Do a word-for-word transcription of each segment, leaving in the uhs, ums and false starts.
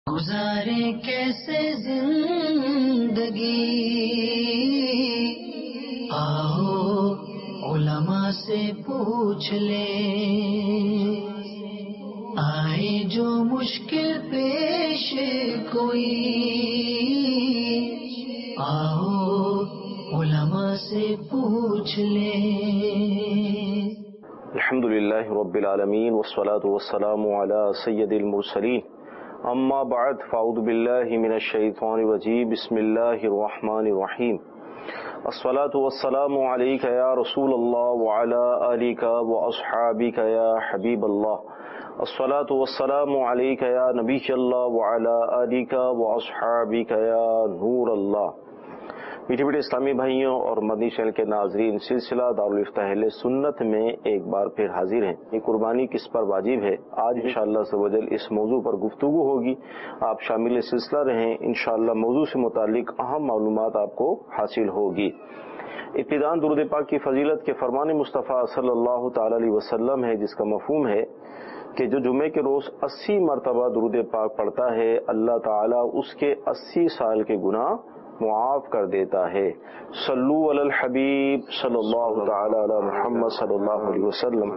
گزارے کیسے زندگی، آؤ علماء سے پوچھ لیں، آئے جو مشکل پیش کوئی، آؤ علماء سے پوچھ لیں۔ الحمدللہ رب العالمین والصلاة والسلام علی سید المرسلین، اما بعد فاعوذ باللہ من الشیطان الرجیم، بسم اللہ الرحمن الرحیم۔ الصلاة والسلام علیک یا رسول اللہ وعلی آلک واصحابک یا حبیب اللہ۔ الصلاة والسلام علیک یا نبی اللہ وعلی آلک واصحابک یا نور اللہ۔ میٹھے میٹھے اسلامی بھائیوں اور مدنی چینل کے ناظرین، سلسلہ دارالفتہ اہل سنت میں ایک بار پھر حاضر ہیں۔ یہ قربانی کس پر واجب ہے، آج انشاءاللہ عز و جل اس موضوع پر گفتگو ہوگی۔ آپ شامل سلسلہ رہیں، انشاءاللہ موضوع سے متعلق اہم معلومات آپ کو حاصل ہوگی۔ ابتداءً درود پاک کی فضیلت کے فرمان مصطفیٰ صلی اللہ تعالی علیہ وسلم ہے، جس کا مفہوم ہے کہ جو جمعے کے روز اسی مرتبہ درود پاک پڑھتا ہے، اللہ تعالیٰ اس کے اسی سال کے گناہ معاف کر دیتا ہے۔ صلو علی الحبیب صلی اللہ تعالی علی محمد صلی اللہ علیہ وسلم۔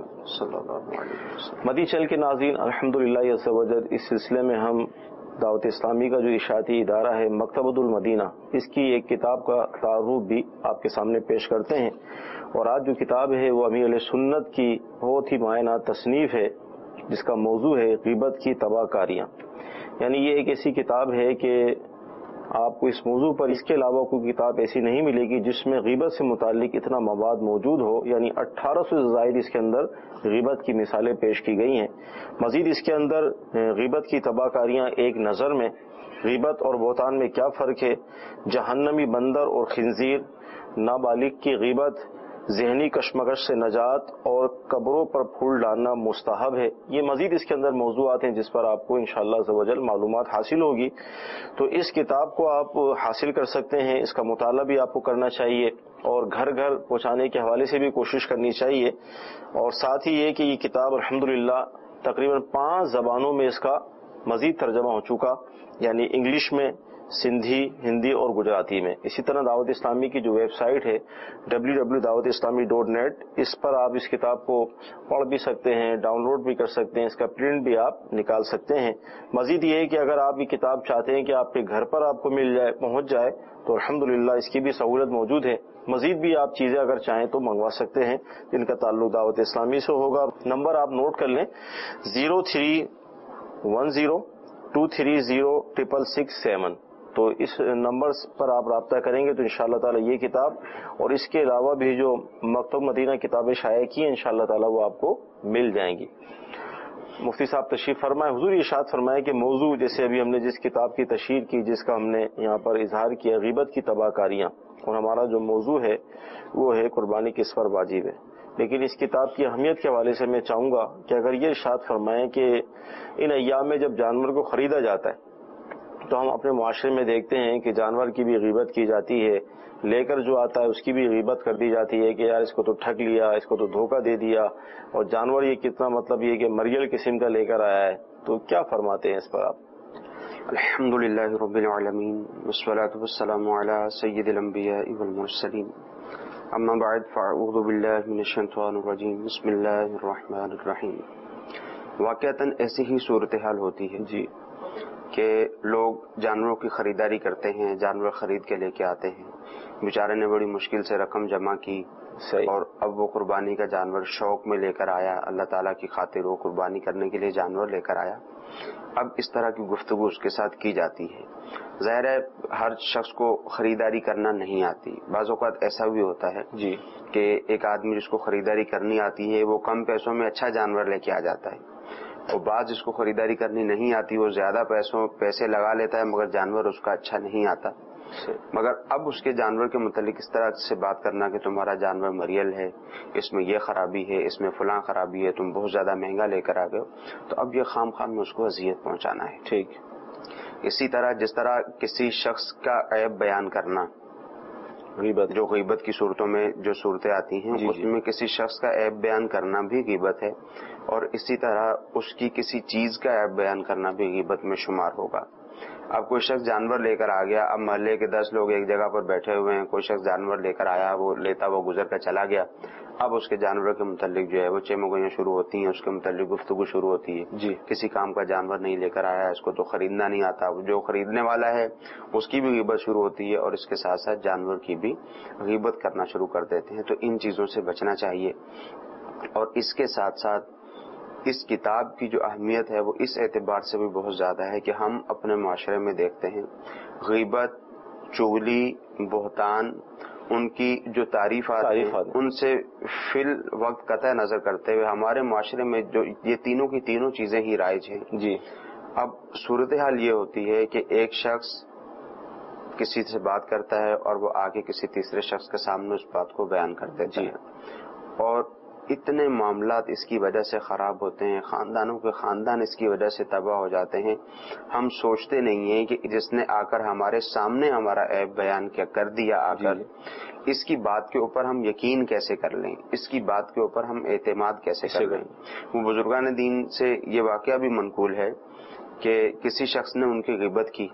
مدنی چینل کے ناظرین، الحمدللہ عز و جل اس سلسلے میں ہم دعوت اسلامی کا جو اشاعتی ادارہ ہے مکتبۃ المدینہ، اس کی ایک کتاب کا تعارف بھی آپ کے سامنے پیش کرتے ہیں۔ اور آج جو کتاب ہے وہ امیر علیہ سنت کی بہت ہی معنی تصنیف ہے، جس کا موضوع ہے غیبت کی تباہ کاریاں۔ یعنی یہ ایک ایسی کتاب ہے کہ آپ کو اس موضوع پر اس کے علاوہ کوئی کتاب ایسی نہیں ملے گی جس میں غیبت سے متعلق اتنا مواد موجود ہو۔ یعنی اٹھارہ سو سے زائد اس کے اندر غیبت کی مثالیں پیش کی گئی ہیں۔ مزید اس کے اندر غیبت کی تباہ کاریاں ایک نظر میں، غیبت اور بہتان میں کیا فرق ہے، جہنمی بندر اور خنزیر، نابالغ کی غیبت، ذہنی کشمکش سے نجات اور قبروں پر پھول ڈالنا مستحب ہے، یہ مزید اس کے اندر موضوعات ہیں جس پر آپ کو انشاءاللہ عز و جل معلومات حاصل ہوگی۔ تو اس کتاب کو آپ حاصل کر سکتے ہیں، اس کا مطالعہ بھی آپ کو کرنا چاہیے اور گھر گھر پہنچانے کے حوالے سے بھی کوشش کرنی چاہیے۔ اور ساتھ ہی یہ کہ یہ کتاب الحمدللہ تقریباً پانچ زبانوں میں اس کا مزید ترجمہ ہو چکا، یعنی انگلش میں، سندھی، ہندی اور گجراتی میں۔ اسی طرح دعوت اسلامی کی جو ویب سائٹ ہے W W Dawat Islami dot net, اس پر آپ اس کتاب کو پڑھ بھی سکتے ہیں، ڈاؤن لوڈ بھی کر سکتے ہیں، اس کا پرنٹ بھی آپ نکال سکتے ہیں۔ مزید یہ ہے کہ اگر آپ یہ کتاب چاہتے ہیں کہ آپ کے گھر پر آپ کو مل جائے، پہنچ جائے، تو الحمدللہ اس کی بھی سہولت موجود ہے۔ مزید بھی آپ چیزیں اگر چاہیں تو منگوا سکتے ہیں جن کا تعلق دعوت اسلامی سے ہوگا۔ نمبر آپ نوٹ کر لیں، zero three one zero two three zero triple six seven. تو اس نمبر پر آپ رابطہ کریں گے تو انشاءاللہ تعالی یہ کتاب اور اس کے علاوہ بھی جو مکتب مدینہ کتابیں شائع کی ہیں انشاءاللہ تعالی وہ آپ کو مل جائیں گی۔ مفتی صاحب تشریف فرمائے، حضور ارشاد فرمائے کہ موضوع جیسے ابھی ہم نے جس کتاب کی تشہیر کی، جس کا ہم نے یہاں پر اظہار کیا، غیبت کی تباہ کاریاں، اور ہمارا جو موضوع ہے وہ ہے قربانی کس پر واجب ہے۔ لیکن اس کتاب کی اہمیت کے حوالے سے میں چاہوں گا کہ اگر یہ ارشاد فرمائیں کہ ان ایام میں جب جانور کو خریدا جاتا ہے تو ہم اپنے معاشرے میں دیکھتے ہیں کہ جانور کی بھی غیبت کی جاتی ہے، لے کر جو آتا ہے اس کی بھی غیبت کر دی جاتی ہے کہ یار اس کو تو ٹھگ لیا، اس کو تو دھوکہ دے دیا، اور جانور یہ کتنا مطلب یہ کہ مریل قسم کا لے کر آیا ہے۔ تو کیا فرماتے ہیں اس پر آپ؟ الحمدللہ رب العالمین والصلاة والسلام علی سید الانبیاء والمرسلین، اما بعد فاعوذ باللہ من الشیطان الرجیم، بسم اللہ الرحمن الرحیم۔ واقعتاً ایسی ہی صورتحال ہوتی ہے جی کہ لوگ جانوروں کی خریداری کرتے ہیں، جانور خرید کے لے کے آتے ہیں، بیچارے نے بڑی مشکل سے رقم جمع کی صحیح، اور اب وہ قربانی کا جانور شوق میں لے کر آیا، اللہ تعالیٰ کی خاطر وہ قربانی کرنے کے لیے جانور لے کر آیا۔ اب اس طرح کی گفتگو اس کے ساتھ کی جاتی ہے۔ ظاہر ہے ہر شخص کو خریداری کرنا نہیں آتی، بعض اوقات ایسا بھی ہوتا ہے جی کہ ایک آدمی جس کو خریداری کرنی آتی ہے وہ کم پیسوں میں اچھا جانور لے کے آ جاتا ہے، اور بعض جس کو خریداری کرنی نہیں آتی وہ زیادہ پیسوں پیسے لگا لیتا ہے مگر جانور اس کا اچھا نہیں آتا۔ مگر اب اس کے جانور کے متعلق اس طرح سے بات کرنا کہ تمہارا جانور مریل ہے، اس میں یہ خرابی ہے، اس میں فلاں خرابی ہے، تم بہت زیادہ مہنگا لے کر آ گئے ہو، تو اب یہ خام خام میں اس کو اذیت پہنچانا ہے۔ ٹھیک، اسی طرح جس طرح کسی شخص کا عیب بیان کرنا، غیبت جو غیبت کی صورتوں میں جو صورتیں آتی ہیں جی اس جی میں کسی شخص کا عیب بیان کرنا بھی غیبت ہے، اور اسی طرح اس کی کسی چیز کا عیب بیان کرنا بھی غیبت میں شمار ہوگا۔ اب کوئی شخص جانور لے کر آ گیا، اب محلے کے دس لوگ ایک جگہ پر بیٹھے ہوئے ہیں، کوئی شخص جانور لے کر آیا، وہ لیتا وہ گزر کر چلا گیا، اب اس کے جانور کے متعلق جو ہے وہ چمگوئیاں شروع ہوتی ہیں، اس کے متعلق گفتگو شروع ہوتی ہے جی کسی کام کا جانور نہیں لے کر آیا، اس کو تو خریدنا نہیں آتا، جو خریدنے والا ہے اس کی بھی غیبت شروع ہوتی ہے، اور اس کے ساتھ ساتھ جانور کی بھی غیبت کرنا شروع کر دیتے ہیں۔ تو ان چیزوں سے بچنا چاہیے، اور اس کے ساتھ ساتھ اس کتاب کی جو اہمیت ہے وہ اس اعتبار سے بھی بہت زیادہ ہے کہ ہم اپنے معاشرے میں دیکھتے ہیں غیبت، چغلی، بہتان، ان کی جو تعریفات ہیں ان سے فی الوقت قطع نظر کرتے ہوئے ہمارے معاشرے میں جو یہ تینوں کی تینوں چیزیں ہی رائج ہیں جی۔ اب صورتحال یہ ہوتی ہے کہ ایک شخص کسی سے بات کرتا ہے اور وہ آگے کسی تیسرے شخص کے سامنے اس بات کو بیان کر دیتا ہے، اور اتنے معاملات اس کی وجہ سے خراب ہوتے ہیں، خاندانوں کے خاندان اس کی وجہ سے تباہ ہو جاتے ہیں۔ ہم سوچتے نہیں ہیں کہ جس نے آ کر ہمارے سامنے ہمارا عیب بیان کیا کر دیا آ کر، اس کی بات کے اوپر ہم یقین کیسے کر لیں، اس کی بات کے اوپر ہم اعتماد کیسے کر لیں۔ وہ بزرگان دین سے یہ واقعہ بھی منقول ہے کہ کسی شخص نے ان کی غیبت کی،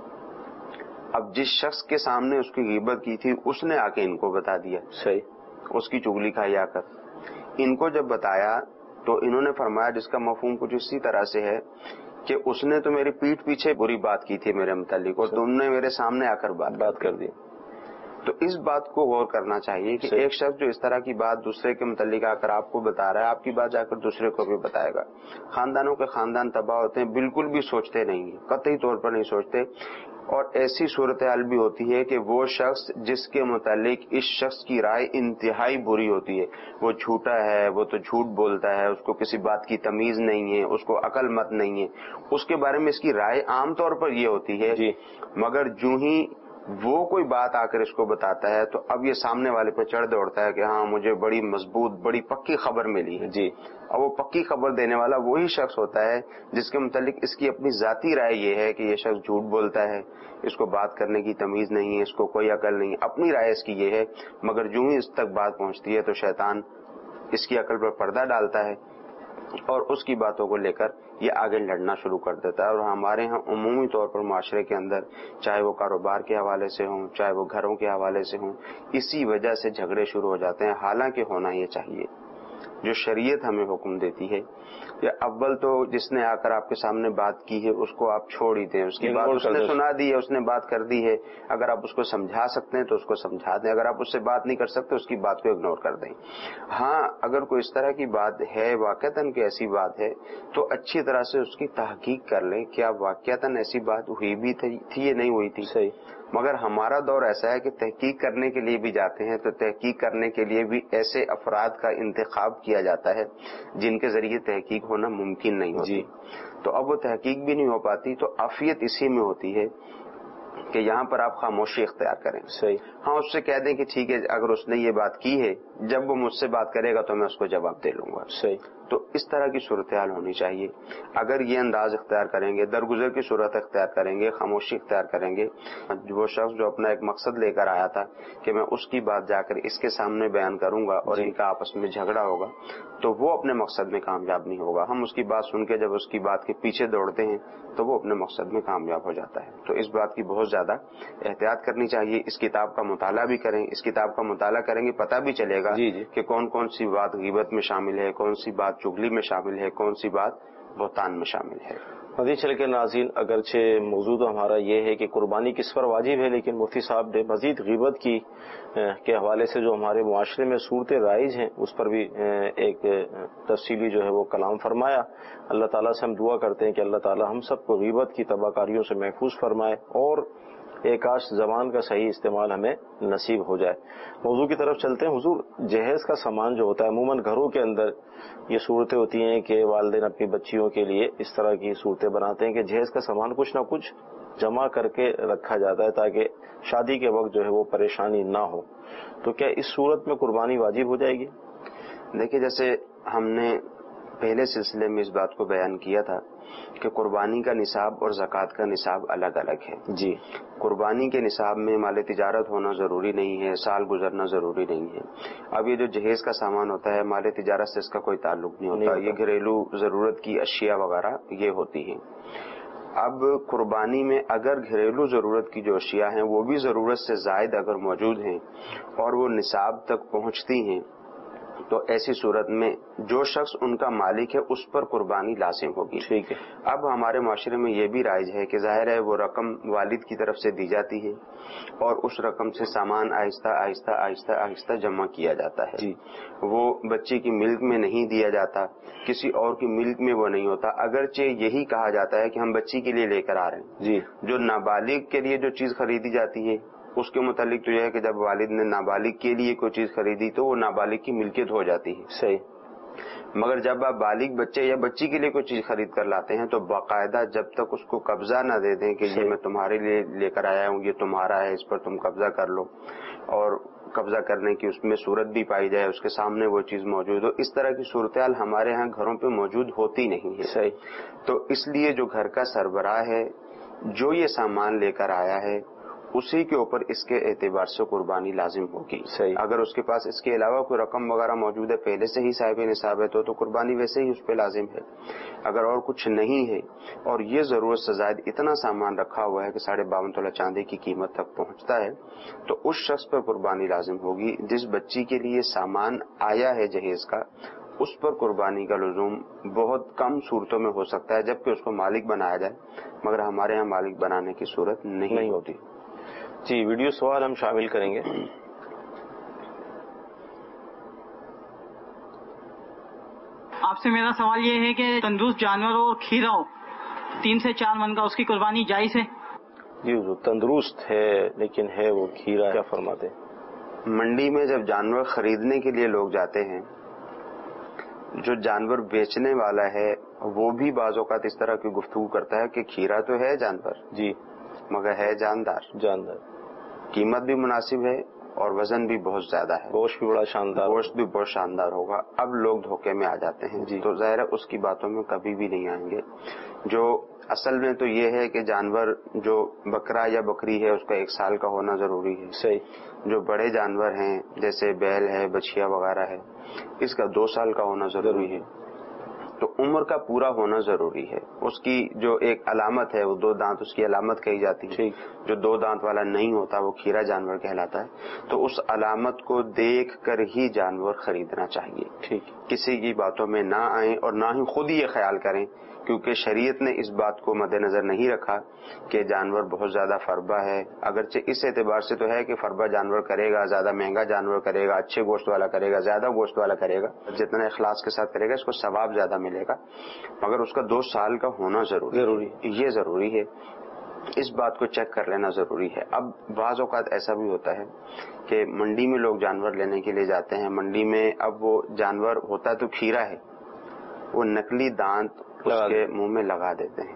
اب جس شخص کے سامنے اس کی غیبت کی تھی اس نے آ کے ان کو بتا دیا، صحیح، اس کی چغلی کھائی آ کر۔ ان کو جب بتایا تو انہوں نے فرمایا، جس کا مفہوم کچھ اسی طرح سے ہے کہ اس نے تو میری پیٹھ پیچھے بری بات کی تھی میرے متعلق، اور تم نے میرے سامنے آ کر بات بات کر دی۔ تو اس بات کو غور کرنا چاہیے کہ ایک شخص جو اس طرح کی بات دوسرے کے متعلق آ کر آپ کو بتا رہا ہے، آپ کی بات جا کر دوسرے کو بھی بتائے گا۔ خاندانوں کے خاندان تباہ ہوتے ہیں، بالکل بھی سوچتے نہیں ہیں، قطعی طور پر نہیں سوچتے۔ اور ایسی صورتحال بھی ہوتی ہے کہ وہ شخص جس کے متعلق اس شخص کی رائے انتہائی بری ہوتی ہے، وہ جھوٹا ہے، وہ تو جھوٹ بولتا ہے، اس کو کسی بات کی تمیز نہیں ہے، اس کو عقل مت نہیں ہے، اس کے بارے میں اس کی رائے عام طور پر یہ ہوتی ہے جی۔ مگر جو ہی وہ کوئی بات آ کر اس کو بتاتا ہے تو اب یہ سامنے والے پہ چڑھ دوڑتا ہے کہ ہاں مجھے بڑی مضبوط بڑی پکی خبر ملی ہے جی۔ اور وہ پکی خبر دینے والا وہی شخص ہوتا ہے جس کے متعلق اس کی اپنی ذاتی رائے یہ ہے کہ یہ شخص جھوٹ بولتا ہے، اس کو بات کرنے کی تمیز نہیں ہے، اس کو کوئی عقل نہیں، اپنی رائے اس کی یہ ہے۔ مگر جو ہی اس تک بات پہنچتی ہے تو شیطان اس کی عقل پر پردہ ڈالتا ہے اور اس کی باتوں کو لے کر یہ آگے لڑنا شروع کر دیتا ہے۔ اور ہمارے ہاں عمومی طور پر معاشرے کے اندر، چاہے وہ کاروبار کے حوالے سے ہوں، چاہے وہ گھروں کے حوالے سے ہوں، اسی وجہ سے جھگڑے شروع ہو جاتے ہیں۔ حالانکہ ہونا یہ چاہیے جو شریعت ہمیں حکم دیتی ہے کہ اول تو جس نے آ کر آپ کے سامنے بات کی ہے اس کو آپ چھوڑ ہی دیں، اس کی بات اس نے سنا دی ہے، اس نے بات کر دی ہے، اگر آپ اس کو سمجھا سکتے ہیں تو اس کو سمجھا دیں، اگر آپ اس سے بات نہیں کر سکتے اس کی بات کو اگنور کر دیں۔ ہاں اگر کوئی اس طرح کی بات ہے، واقعتاً کہ ایسی بات ہے، تو اچھی طرح سے اس کی تحقیق کر لیں کہ آپ واقعتاً ایسی بات ہوئی بھی تھی یا نہیں ہوئی تھی۔ صحیح۔ مگر ہمارا دور ایسا ہے کہ تحقیق کرنے کے لیے بھی جاتے ہیں تو تحقیق کرنے کے لیے بھی ایسے افراد کا انتخاب کیا جاتا ہے جن کے ذریعے تحقیق ہونا ممکن نہیں ہوتی جی۔ تو اب وہ تحقیق بھی نہیں ہو پاتی، تو عافیت اسی میں ہوتی ہے کہ یہاں پر آپ خاموشی اختیار کریں۔ صحیح۔ ہاں اس سے کہہ دیں کہ ٹھیک ہے اگر اس نے یہ بات کی ہے، جب وہ مجھ سے بات کرے گا تو میں اس کو جواب دے لوں گا۔ صحیح۔ تو اس طرح کی صورتحال ہونی چاہیے۔ اگر یہ انداز اختیار کریں گے، درگزر کی صورت اختیار کریں گے، خاموشی اختیار کریں گے، وہ شخص جو اپنا ایک مقصد لے کر آیا تھا کہ میں اس کی بات جا کر اس کے سامنے بیان کروں گا اور ان کا آپس میں جھگڑا ہوگا، تو وہ اپنے مقصد میں کامیاب نہیں ہوگا۔ ہم اس کی بات سن کے جب اس کی بات کے پیچھے دوڑتے ہیں تو وہ اپنے مقصد میں کامیاب ہو جاتا ہے۔ تو اس بات کی بہت زیادہ احتیاط کرنی چاہیے۔ اس کتاب کا مطالعہ بھی کریں، اس کتاب کا مطالعہ کریں گے پتہ بھی چلے گا جی جی کہ کون کون سی بات غیبت میں شامل ہے، کون سی بات چغلی میں شامل ہے، کون سی بات بہتان میں شامل ہے۔ مزید چل کے ناظرین، اگرچہ موضوع تو ہمارا یہ ہے کہ قربانی کس پر واجب ہے، لیکن مفتی صاحب نے مزید غیبت کی کے حوالے سے جو ہمارے معاشرے میں صورتیں رائج ہیں اس پر بھی ایک تفصیلی جو ہے وہ کلام فرمایا۔ اللہ تعالیٰ سے ہم دعا کرتے ہیں کہ اللہ تعالیٰ ہم سب کو غیبت کی تباہ کاریوں سے محفوظ فرمائے اور ایک آش زبان کا صحیح استعمال ہمیں نصیب ہو جائے۔ موضوع کی طرف چلتے ہیں۔ حضور، جہیز کا سامان جو ہوتا ہے عموماً گھروں کے اندر یہ صورتیں ہوتی ہیں کہ والدین اپنی بچیوں کے لیے اس طرح کی صورتیں بناتے ہیں کہ جہیز کا سامان کچھ نہ کچھ جمع کر کے رکھا جاتا ہے تاکہ شادی کے وقت جو ہے وہ پریشانی نہ ہو۔ تو کیا اس صورت میں قربانی واجب ہو جائے گی؟ دیکھیے، جیسے ہم نے پہلے سلسلے میں اس بات کو بیان کیا تھا کہ قربانی کا نصاب اور زکوٰۃ کا نصاب الگ الگ ہے جی۔ قربانی کے نصاب میں مال تجارت ہونا ضروری نہیں ہے، سال گزرنا ضروری نہیں ہے۔ اب یہ جو جہیز کا سامان ہوتا ہے مال تجارت سے اس کا کوئی تعلق نہیں ہوتا، یہ گھریلو ضرورت کی اشیاء وغیرہ یہ ہوتی ہیں۔ اب قربانی میں اگر گھریلو ضرورت کی جو اشیاء ہیں وہ بھی ضرورت سے زائد اگر موجود ہیں اور وہ نصاب تک پہنچتی ہیں تو ایسی صورت میں جو شخص ان کا مالک ہے اس پر قربانی لازم ہوگی. ٹھیک ہے. اب ہمارے معاشرے میں یہ بھی رائج ہے کہ ظاہر ہے وہ رقم والد کی طرف سے دی جاتی ہے اور اس رقم سے سامان آہستہ آہستہ آہستہ آہستہ جمع کیا جاتا ہے. جی. وہ بچے کی ملک میں نہیں دیا جاتا، کسی اور کی ملک میں وہ نہیں ہوتا، اگرچہ یہی کہا جاتا ہے کہ ہم بچی کے لیے لے کر آ رہے ہیں. جی. جو نابالغ کے لیے جو چیز خریدی جاتی ہے اس کے متعلق تو یہ ہے کہ جب والد نے نابالغ کے لیے کوئی چیز خریدی تو وہ نابالغ کی ملکیت ہو جاتی ہے. صحیح. مگر جب آپ بالغ بچے یا بچی کے لیے کوئی چیز خرید کر لاتے ہیں تو باقاعدہ جب تک اس کو قبضہ نہ دے دیں کہ یہ میں تمہارے لیے لے کر آیا ہوں، یہ تمہارا ہے، اس پر تم قبضہ کر لو، اور قبضہ کرنے کی اس میں صورت بھی پائی جائے، اس کے سامنے وہ چیز موجود ہو، اس طرح کی صورتحال ہمارے ہاں گھروں پہ موجود ہوتی نہیں ہے. صحیح. تو اس لیے جو گھر کا سربراہ ہے جو یہ سامان لے کر آیا ہے اسی کے اوپر اس کے اعتبار سے قربانی لازم ہوگی. صحیح. اگر اس کے پاس اس کے علاوہ کوئی رقم وغیرہ موجود ہے پہلے سے ہی صاحب نصاب ہے تو تو قربانی ویسے ہی اس پہ لازم ہے. اگر اور کچھ نہیں ہے اور یہ ضرورت سے زائد اتنا سامان رکھا ہوا ہے کہ ساڑھے باون تولہ چاندی کی قیمت تک پہنچتا ہے تو اس شخص پر قربانی لازم ہوگی. جس بچی کے لیے سامان آیا ہے جہیز کا اس پر قربانی کا لزوم بہت کم صورتوں میں ہو سکتا ہے جبکہ اس کو مالک بنایا جائے، مگر ہمارے ہاں مالک بنانے کی صورت نہیں, نہیں ہوتی. جی. ویڈیو سوال ہم شامل کریں گے. آپ سے میرا سوال یہ ہے کہ تندرست جانور اور کھیرا ہو تین سے چار من کا، اس کی قربانی جائز ہے؟ جی حضور، تندرست ہے لیکن ہے وہ کھیرا، کیا فرماتے؟ منڈی میں جب جانور خریدنے کے لیے لوگ جاتے ہیں، جو جانور بیچنے والا ہے وہ بھی بعض اوقات اس طرح کی گفتگو کرتا ہے کہ کھیرا تو ہے جانور جی مگر ہے جاندار. جاندار. قیمت بھی مناسب ہے اور وزن بھی بہت زیادہ ہے، گوشت بھی بڑا شاندار، گوشت بھی بہت شاندار ہوگا. اب لوگ دھوکے میں آ جاتے ہیں. جی. تو ظاہر ہے اس کی باتوں میں کبھی بھی نہیں آئیں گے. جو اصل میں تو یہ ہے کہ جانور جو بکرا یا بکری ہے اس کا ایک سال کا ہونا ضروری ہے. صحیح. جو بڑے جانور ہیں جیسے بیل ہے، بچھیا وغیرہ ہے، اس کا دو سال کا ہونا ضروری ہے. تو عمر کا پورا ہونا ضروری ہے. اس کی جو ایک علامت ہے وہ دو دانت، اس کی علامت کہی جاتی ہے. جو دو دانت والا نہیں ہوتا وہ کھیرا جانور کہلاتا ہے. تو اس علامت کو دیکھ کر ہی جانور خریدنا چاہیے. ٹھیک. کسی کی باتوں میں نہ آئیں اور نہ ہی خود ہی یہ خیال کریں، کیونکہ شریعت نے اس بات کو مد نظر نہیں رکھا کہ جانور بہت زیادہ فربا ہے. اگرچہ اس اعتبار سے تو ہے کہ فربا جانور کرے گا زیادہ مہنگا جانور کرے گا، اچھے گوشت والا کرے گا، زیادہ گوشت والا کرے گا، جتنا اخلاص کے ساتھ کرے گا اس کو ثواب زیادہ ملے گا، مگر اس کا دو سال کا ہونا ضروری ضروری یہ ضروری ہے. اس بات کو چیک کر لینا ضروری ہے. اب بعض اوقات ایسا بھی ہوتا ہے کہ منڈی میں لوگ جانور لینے کے لیے جاتے ہیں. منڈی میں اب وہ جانور ہوتا تو کھیرا ہے، وہ نقلی دانت اس کے منہ میں لگا دیتے ہیں.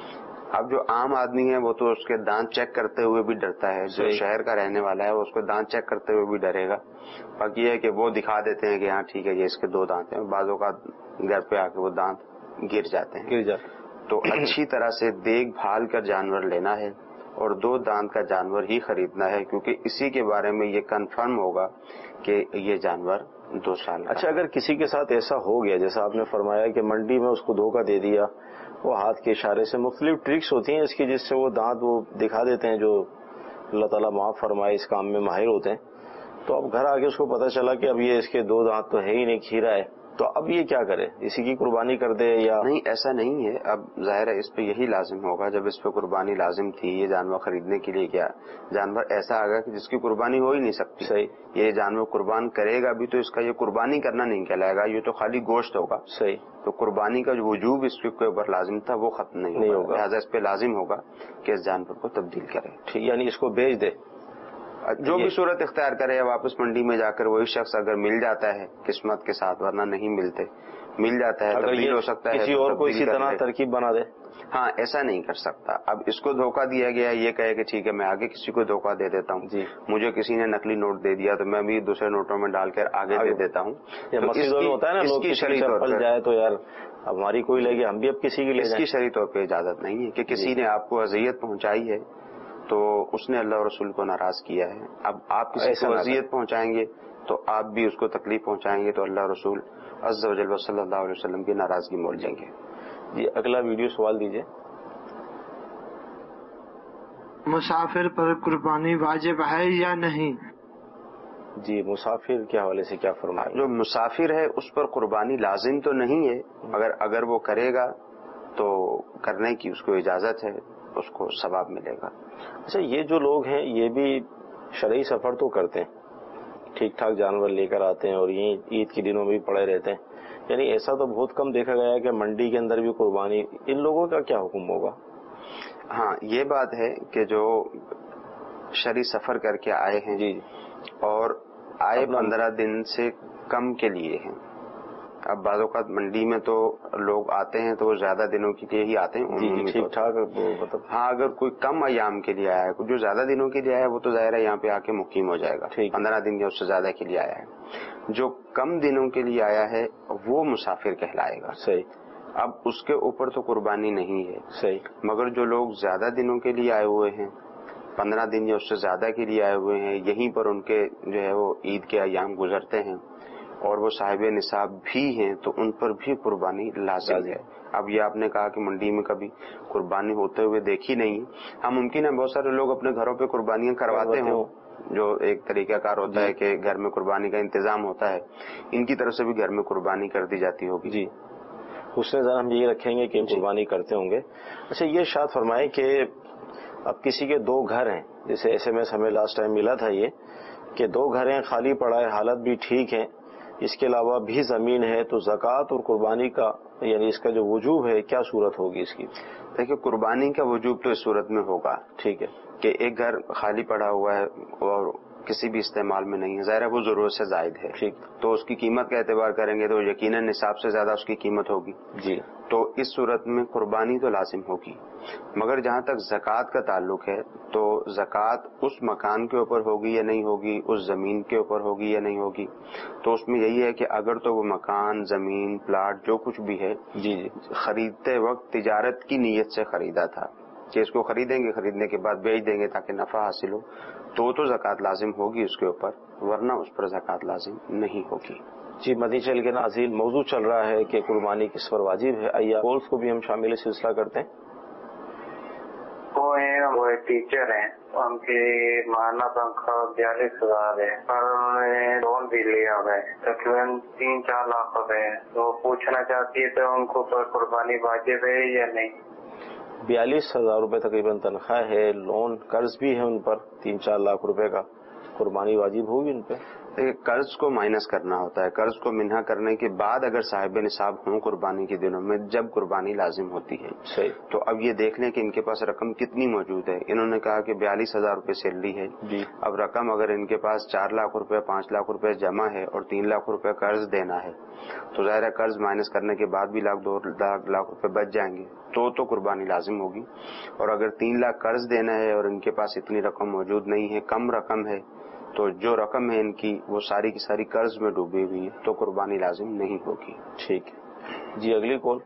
اب جو عام آدمی ہے وہ تو اس کے دانت چیک کرتے ہوئے بھی ڈرتا ہے. جو شہر کا رہنے والا ہے وہ اس کو دانت چیک کرتے ہوئے بھی ڈرے گا. باقی یہ ہے کہ وہ دکھا دیتے ہیں کہ ہاں ٹھیک ہے یہ اس کے دو دانت ہیں. بعض اوقات گھر پہ آ کے وہ دانت گر جاتے ہیں. گر جاتے تو اچھی طرح سے دیکھ بھال کر جانور لینا ہے اور دو دانت کا جانور ہی خریدنا ہے، کیونکہ اسی کے بارے میں یہ کنفرم ہوگا کہ یہ جانور دو سال کا. اچھا، اگر کسی کے ساتھ ایسا ہو گیا جیسا آپ نے فرمایا کہ منڈی میں اس کو دھوکہ دے دیا، وہ ہاتھ کے اشارے سے، مختلف ٹرکس ہوتی ہیں اس کی جس سے وہ دانت وہ دکھا دیتے ہیں جو اللہ تعالیٰ معاف فرمائے اس کام میں ماہر ہوتے ہیں، تو اب گھر آ کے اس کو پتہ چلا کہ اب یہ اس کے دو دانت تو ہے ہی نہیں، کھیرا ہے، تو اب یہ کیا کرے؟ اسی کی قربانی کر دے یا نہیں؟ ایسا نہیں ہے. اب ظاہر ہے اس پہ یہی لازم ہوگا. جب اس پہ قربانی لازم تھی، یہ جانور خریدنے کے لیے کیا جانور ایسا آ گیا کہ جس کی قربانی ہو ہی نہیں سکتی. صحیح. یہ جانور قربان کرے گا بھی تو اس کا یہ قربانی کرنا نہیں کہلائے گا، یہ تو خالی گوشت ہوگا. صحیح. تو قربانی کا جو وجوب اس کے اوپر لازم تھا وہ ختم نہیں, نہیں ہوگا. لہٰذا اس پہ لازم ہوگا کہ اس جانور کو تبدیل کرے. ٹھیک، یعنی اس کو بیچ دے، جو بھی صورت اختیار کرے. واپس منڈی میں جا کر وہی شخص اگر مل جاتا ہے قسمت کے ساتھ، ورنہ نہیں ملتے، مل جاتا ہے تبدیل ہو سکتا ہے، کسی اور کو اسی طرح ترکیب بنا دے. ہاں ایسا نہیں کر سکتا. اب اس کو دھوکہ دیا گیا، یہ کہے کہ ٹھیک ہے میں آگے کسی کو دھوکہ دے دیتا ہوں. جی. مجھے کسی نے نقلی نوٹ دے دیا تو میں بھی دوسرے نوٹوں میں ڈال کر آگے دے دیتا ہوں. مسجدوں میں ہوتا ہے نا، لوگ کسی چپل جائے تو یار ہماری کوئی لے گی، ہم بھی اب کسی کی لے جائیں. اس کی شرعی طور پہ اجازت نہیں ہے کہ کسی نے آپ کو اذیت پہنچائی ہے تو اس نے اللہ اور رسول کو ناراض کیا ہے. اب آپ کسی کو اذیت پہنچائیں گے تو آپ بھی اس کو تکلیف پہنچائیں گے تو اللہ رسول عز و جل صلی اللہ علیہ وسلم کی ناراضگی مول جائیں گے. جی اگلا ویڈیو سوال دیجیے. مسافر پر قربانی واجب ہے یا نہیں؟ جی مسافر کے حوالے سے کیا فرمائیں؟ جو مسافر ہے اس پر قربانی لازم تو نہیں ہے، مگر اگر وہ کرے گا تو کرنے کی اس کو اجازت ہے، اس کو ثواب ملے گا۔ اچھا یہ جو لوگ ہیں یہ بھی شرعی سفر تو کرتے ہیں، ٹھیک ٹھاک جانور لے کر آتے ہیں اور یہ عید کے دنوں میں بھی پڑے رہتے ہیں، یعنی ایسا تو بہت کم دیکھا گیا ہے کہ منڈی کے اندر بھی قربانی، ان لوگوں کا کیا حکم ہوگا؟ ہاں یہ بات ہے کہ جو شرعی سفر کر کے آئے ہیں جی اور آئے پندرہ دن سے کم کے لیے ہیں، اب بعض اوقات منڈی میں تو لوگ آتے ہیں تو وہ زیادہ دنوں کے لیے ہی آتے ہیں، جی جی ٹھیک ٹھاک مطلب ہاں اگر کوئی کم ایام کے لیے آیا ہے، جو زیادہ دنوں کے لیے آیا ہے وہ تو ظاہر ہے یہاں پہ آ کے مقیم ہو جائے گا، پندرہ دن یا اس سے زیادہ کے لیے آیا ہے۔ جو کم دنوں کے لیے آیا ہے وہ مسافر کہلائے گا۔ صحیح۔ اب اس کے اوپر تو قربانی نہیں ہے، صحیح، مگر جو لوگ زیادہ دنوں کے لیے آئے ہوئے ہیں، پندرہ دن یا اس سے زیادہ کے لیے آئے ہوئے ہیں، یہیں پر ان کے جو ہے وہ عید کے ایام گزرتے ہیں اور وہ صاحب نصاب بھی ہیں تو ان پر بھی قربانی لازم ہے۔ اب یہ آپ نے کہا کہ منڈی میں کبھی قربانی ہوتے ہوئے دیکھی نہیں، ہاں ممکن ہے بہت سارے لوگ اپنے گھروں پہ قربانیاں کرواتے ہوں، جو ایک طریقہ کار ہوتا ہے کہ گھر میں قربانی کا انتظام ہوتا ہے، ان کی طرف سے بھی گھر میں قربانی کر دی جاتی ہوگی۔ جی حسن زن ہم یہی رکھیں گے کہ قربانی کرتے ہوں گے۔ اچھا یہ ارشاد فرمائیں کہ اب کسی کے دو گھر ہیں، جیسے ایس ایم ایس ہمیں لاسٹ ٹائم ملا تھا یہ کہ دو گھر ہیں، خالی پڑا ہے، حالت بھی ٹھیک ہے، اس کے علاوہ بھی زمین ہے، تو زکوٰۃ اور قربانی کا یعنی اس کا جو وجوب ہے کیا صورت ہوگی اس کی؟ دیکھیے قربانی کا وجوب تو اس صورت میں ہوگا، ٹھیک ہے، کہ ایک گھر خالی پڑا ہوا ہے اور کسی بھی استعمال میں نہیں ہے، ظاہر ہے وہ ضرورت سے زائد ہے، ٹھیک، تو اس کی قیمت کا اعتبار کریں گے تو یقیناً نصاب سے زیادہ اس کی قیمت ہوگی، جی، تو اس صورت میں قربانی تو لازم ہوگی۔ مگر جہاں تک زکوٰۃ کا تعلق ہے تو زکوٰۃ اس مکان کے اوپر ہوگی یا نہیں ہوگی، اس زمین کے اوپر ہوگی یا نہیں ہوگی، تو اس میں یہی ہے کہ اگر تو وہ مکان، زمین، پلاٹ جو کچھ بھی ہے جی جی خریدتے وقت تجارت کی نیت سے خریدا تھا کہ اس کو خریدیں گے، خریدنے کے بعد بیچ دیں گے تاکہ نفع حاصل ہو، تو تو زکوٰۃ لازم ہوگی اس کے اوپر، ورنہ اس پر زکوٰۃ لازم نہیں ہوگی۔ جی مدنی چینل کے ناظرین، موضوع چل رہا ہے کہ قربانی کس پر واجب ہے، آئیے کالز کو بھی ہم شامل سلسلہ کرتے ہیں۔ وہ ہیں وہ ٹیچر ہیں، ان کی ماہانہ تنخواہ بیالیس ہزار ہے، پر انہوں نے لون بھی لیا ہوا ہے تقریباً تین چار لاکھ روپے ہے، تو پوچھنا چاہتی ہے تو ان کو قربانی واجب ہے یا نہیں؟ بیالیس ہزار روپے تقریباً تنخواہ ہے، لون قرض بھی ہے ان پر تین چار لاکھ روپے کا، قربانی واجب ہوگی ان پہ؟ قرض کو مائنس کرنا ہوتا ہے، قرض کو منہا کرنے کے بعد اگر صاحب نصاب ہوں قربانی کے دنوں میں جب قربانی لازم ہوتی ہے، صحیح، تو اب یہ دیکھ لیں کہ ان کے پاس رقم کتنی موجود ہے۔ انہوں نے کہا کہ بیالیس ہزار روپے سیلری ہے، جی، اب رقم اگر ان کے پاس چار لاکھ روپے پانچ لاکھ روپے جمع ہے اور تین لاکھ روپے قرض دینا ہے، تو ظاہر ہے قرض مائنس کرنے کے بعد بھی لاکھ دو لاکھ لاکھ روپے بچ جائیں گے، تو تو قربانی لازم ہوگی۔ اور اگر تین لاکھ قرض دینا ہے اور ان کے پاس اتنی رقم موجود نہیں ہے، کم رقم ہے، تو جو رقم ہے ان کی وہ ساری کی ساری قرض میں ڈوبی ہوئی ہے، تو قربانی لازم نہیں ہوگی۔ ٹھیک ہے جی، اگلی کال۔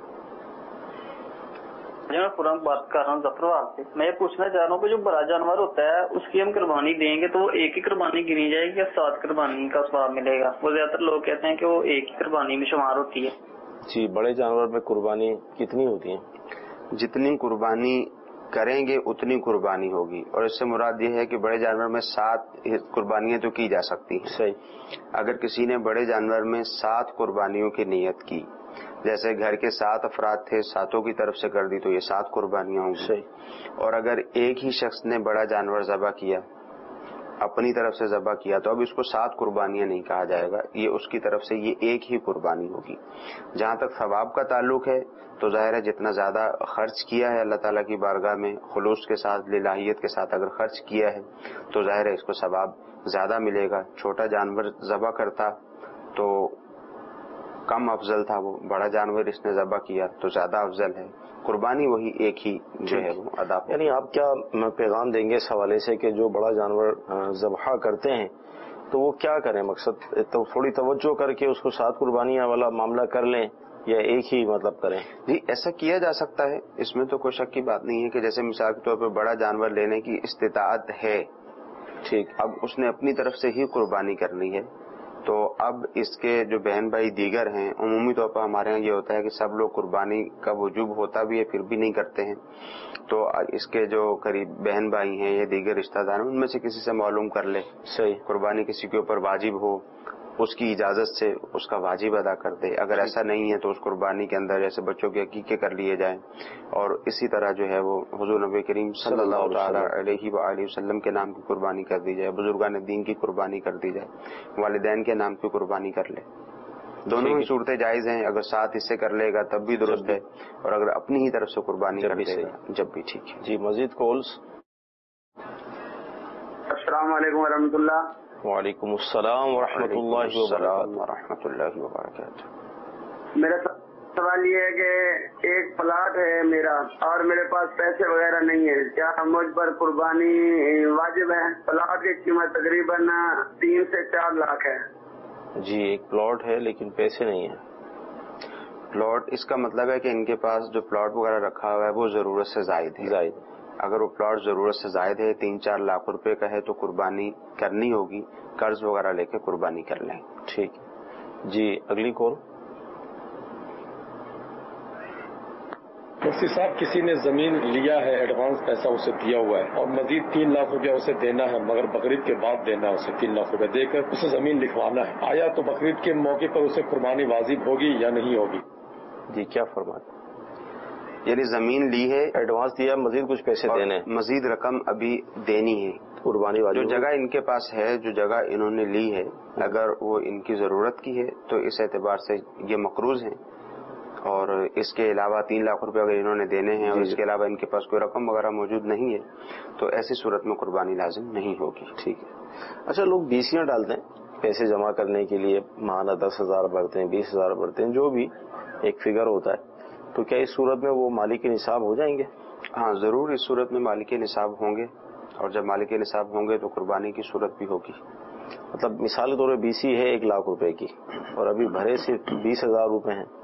جی میں پورا بات کر رہا ہوں ظفرآباد سے، میں یہ پوچھنا چاہ رہا ہوں کہ جو بڑا جانور ہوتا ہے اس کی ہم قربانی دیں گے تو وہ ایک ہی قربانی گنی جائے گی یا سات قربانی کا ثواب ملے گا؟ وہ زیادہ تر لوگ کہتے ہیں کہ وہ ایک ہی قربانی میں شمار ہوتی ہے۔ جی بڑے جانور میں قربانی کتنی ہوتی ہے؟ جتنی قربانی کریں گے اتنی قربانی ہوگی، اور اس سے مراد یہ ہے کہ بڑے جانور میں سات قربانیاں تو کی جا سکتی ہیں۔ صحیح، اگر کسی نے بڑے جانور میں سات قربانیوں کی نیت کی، جیسے گھر کے سات افراد تھے، ساتوں کی طرف سے کر دی تو یہ سات قربانیاں ہوں گی۔ صحیح، اور اگر ایک ہی شخص نے بڑا جانور ذبح کیا، اپنی طرف سے ذبح کیا، تو اب اس کو سات قربانیاں نہیں کہا جائے گا، یہ اس کی طرف سے یہ ایک ہی قربانی ہوگی۔ جہاں تک ثواب کا تعلق ہے تو ظاہر ہے جتنا زیادہ خرچ کیا ہے اللہ تعالیٰ کی بارگاہ میں خلوص کے ساتھ، للہیت کے ساتھ اگر خرچ کیا ہے تو ظاہر ہے اس کو ثواب زیادہ ملے گا۔ چھوٹا جانور ذبح کرتا تو کم افضل تھا، وہ بڑا جانور اس نے ذبح کیا تو زیادہ افضل ہے۔ قربانی وہی ایک ہی جو ہے وہ ادا۔ یعنی آپ کیا پیغام دیں گے اس حوالے سے کہ جو بڑا جانور ذبح کرتے ہیں تو وہ کیا کریں؟ مقصد تو تھوڑی توجہ کر کے اس کو سات قربانیاں والا معاملہ کر لیں یا ایک ہی مطلب کریں؟ جی ایسا کیا جا سکتا ہے، اس میں تو کوئی شک کی بات نہیں ہے کہ جیسے مثال کے طور پہ بڑا جانور لینے کی استطاعت ہے، ٹھیک، اب اس نے اپنی طرف سے ہی قربانی کرنی ہے، تو اب اس کے جو بہن بھائی دیگر ہیں، عمومی طور پر ہمارے یہاں یہ ہوتا ہے کہ سب لوگ قربانی کا وجوب ہوتا بھی ہے پھر بھی نہیں کرتے ہیں، تو اس کے جو قریب بہن بھائی ہیں یا دیگر رشتہ دار ہیں ان میں سے کسی سے معلوم کر لے، صحیح قربانی کسی کے اوپر واجب ہو، اس کی اجازت سے اس کا واجب ادا کر دے. اگر ایسا نہیں ہے تو اس قربانی کے اندر جیسے بچوں کے عقیقے کر لیے جائیں، اور اسی طرح جو ہے وہ حضور نبی کریم صلی اللہ تعالی علیہ وآلہ وسلم کے نام کی قربانی کر دی جائے، بزرگان دین کی قربانی کر دی جائے، والدین کے نام کی قربانی کر لے. دونوں ہی صورتیں جائز ہیں، اگر ساتھ اس سے کر لے گا تب بھی درست ہے، اور اگر اپنی ہی طرف سے قربانی کر دے گا جب بھی ٹھیک ہے. جی مزید کالز. السلام علیکم ورحمۃ اللہ. وعلیکم السلام ورحمۃ اللہ وبرکاتہ. ورحمۃ اللہ وبرکاتہ. میرا سوال یہ ہے کہ ایک پلاٹ ہے میرا اور میرے پاس پیسے وغیرہ نہیں ہے، کیا مجھ پر قربانی واجب ہے؟ پلاٹ کی قیمت تقریباً تین سے چار لاکھ ہے. جی ایک پلاٹ ہے لیکن پیسے نہیں ہیں. پلاٹ اس کا مطلب ہے کہ ان کے پاس جو پلاٹ وغیرہ رکھا ہوا ہے وہ ضرورت سے زائد ہے. زائد اگر وہ پلاٹ ضرورت سے زائد ہے، تین چار لاکھ روپے کا ہے، تو قربانی کرنی ہوگی، قرض وغیرہ لے کے قربانی کر لیں. ٹھیک. جی اگلی کال. مفتی صاحب کسی نے زمین لیا ہے، ایڈوانس پیسہ اسے دیا ہوا ہے اور مزید تین لاکھ روپیہ اسے دینا ہے، مگر بقرعید کے بعد دینا ہے، اسے تین لاکھ روپیہ دے کر اسے زمین لکھوانا ہے، آیا تو بقرعید کے موقع پر اسے قربانی واجب ہوگی یا نہیں ہوگی؟ جی کیا فرماتے؟ یعنی زمین لی ہے، ایڈوانس دیا، مزید کچھ پیسے دینے، مزید رقم ابھی دینی ہے، قربانی واجب. جو جگہ ان کے پاس ہے، جو جگہ انہوں نے لی ہے، اگر وہ ان کی ضرورت کی ہے تو اس اعتبار سے یہ مقروض ہیں، اور اس کے علاوہ تین لاکھ روپے اگر انہوں نے دینے ہیں اور اس کے علاوہ ان کے پاس کوئی رقم وغیرہ موجود نہیں ہے تو ایسی صورت میں قربانی لازم نہیں ہوگی. ٹھیک ہے. اچھا لوگ بیسیاں ڈالتے ہیں پیسے جمع کرنے کے لیے، ماہانہ دس ہزار بھرتے ہیں، بیس ہزار بھرتے ہیں، جو بھی ایک فگر ہوتا ہے، تو کیا اس صورت میں وہ مالک نصاب ہو جائیں گے؟ ہاں ضرور، اس صورت میں مالک نصاب ہوں گے، اور جب مالک نصاب ہوں گے تو قربانی کی صورت بھی ہوگی. مطلب مثال کے طور پہ بیسی ہے ایک لاکھ روپے کی اور ابھی بھرے صرف بیس ہزار روپے ہیں.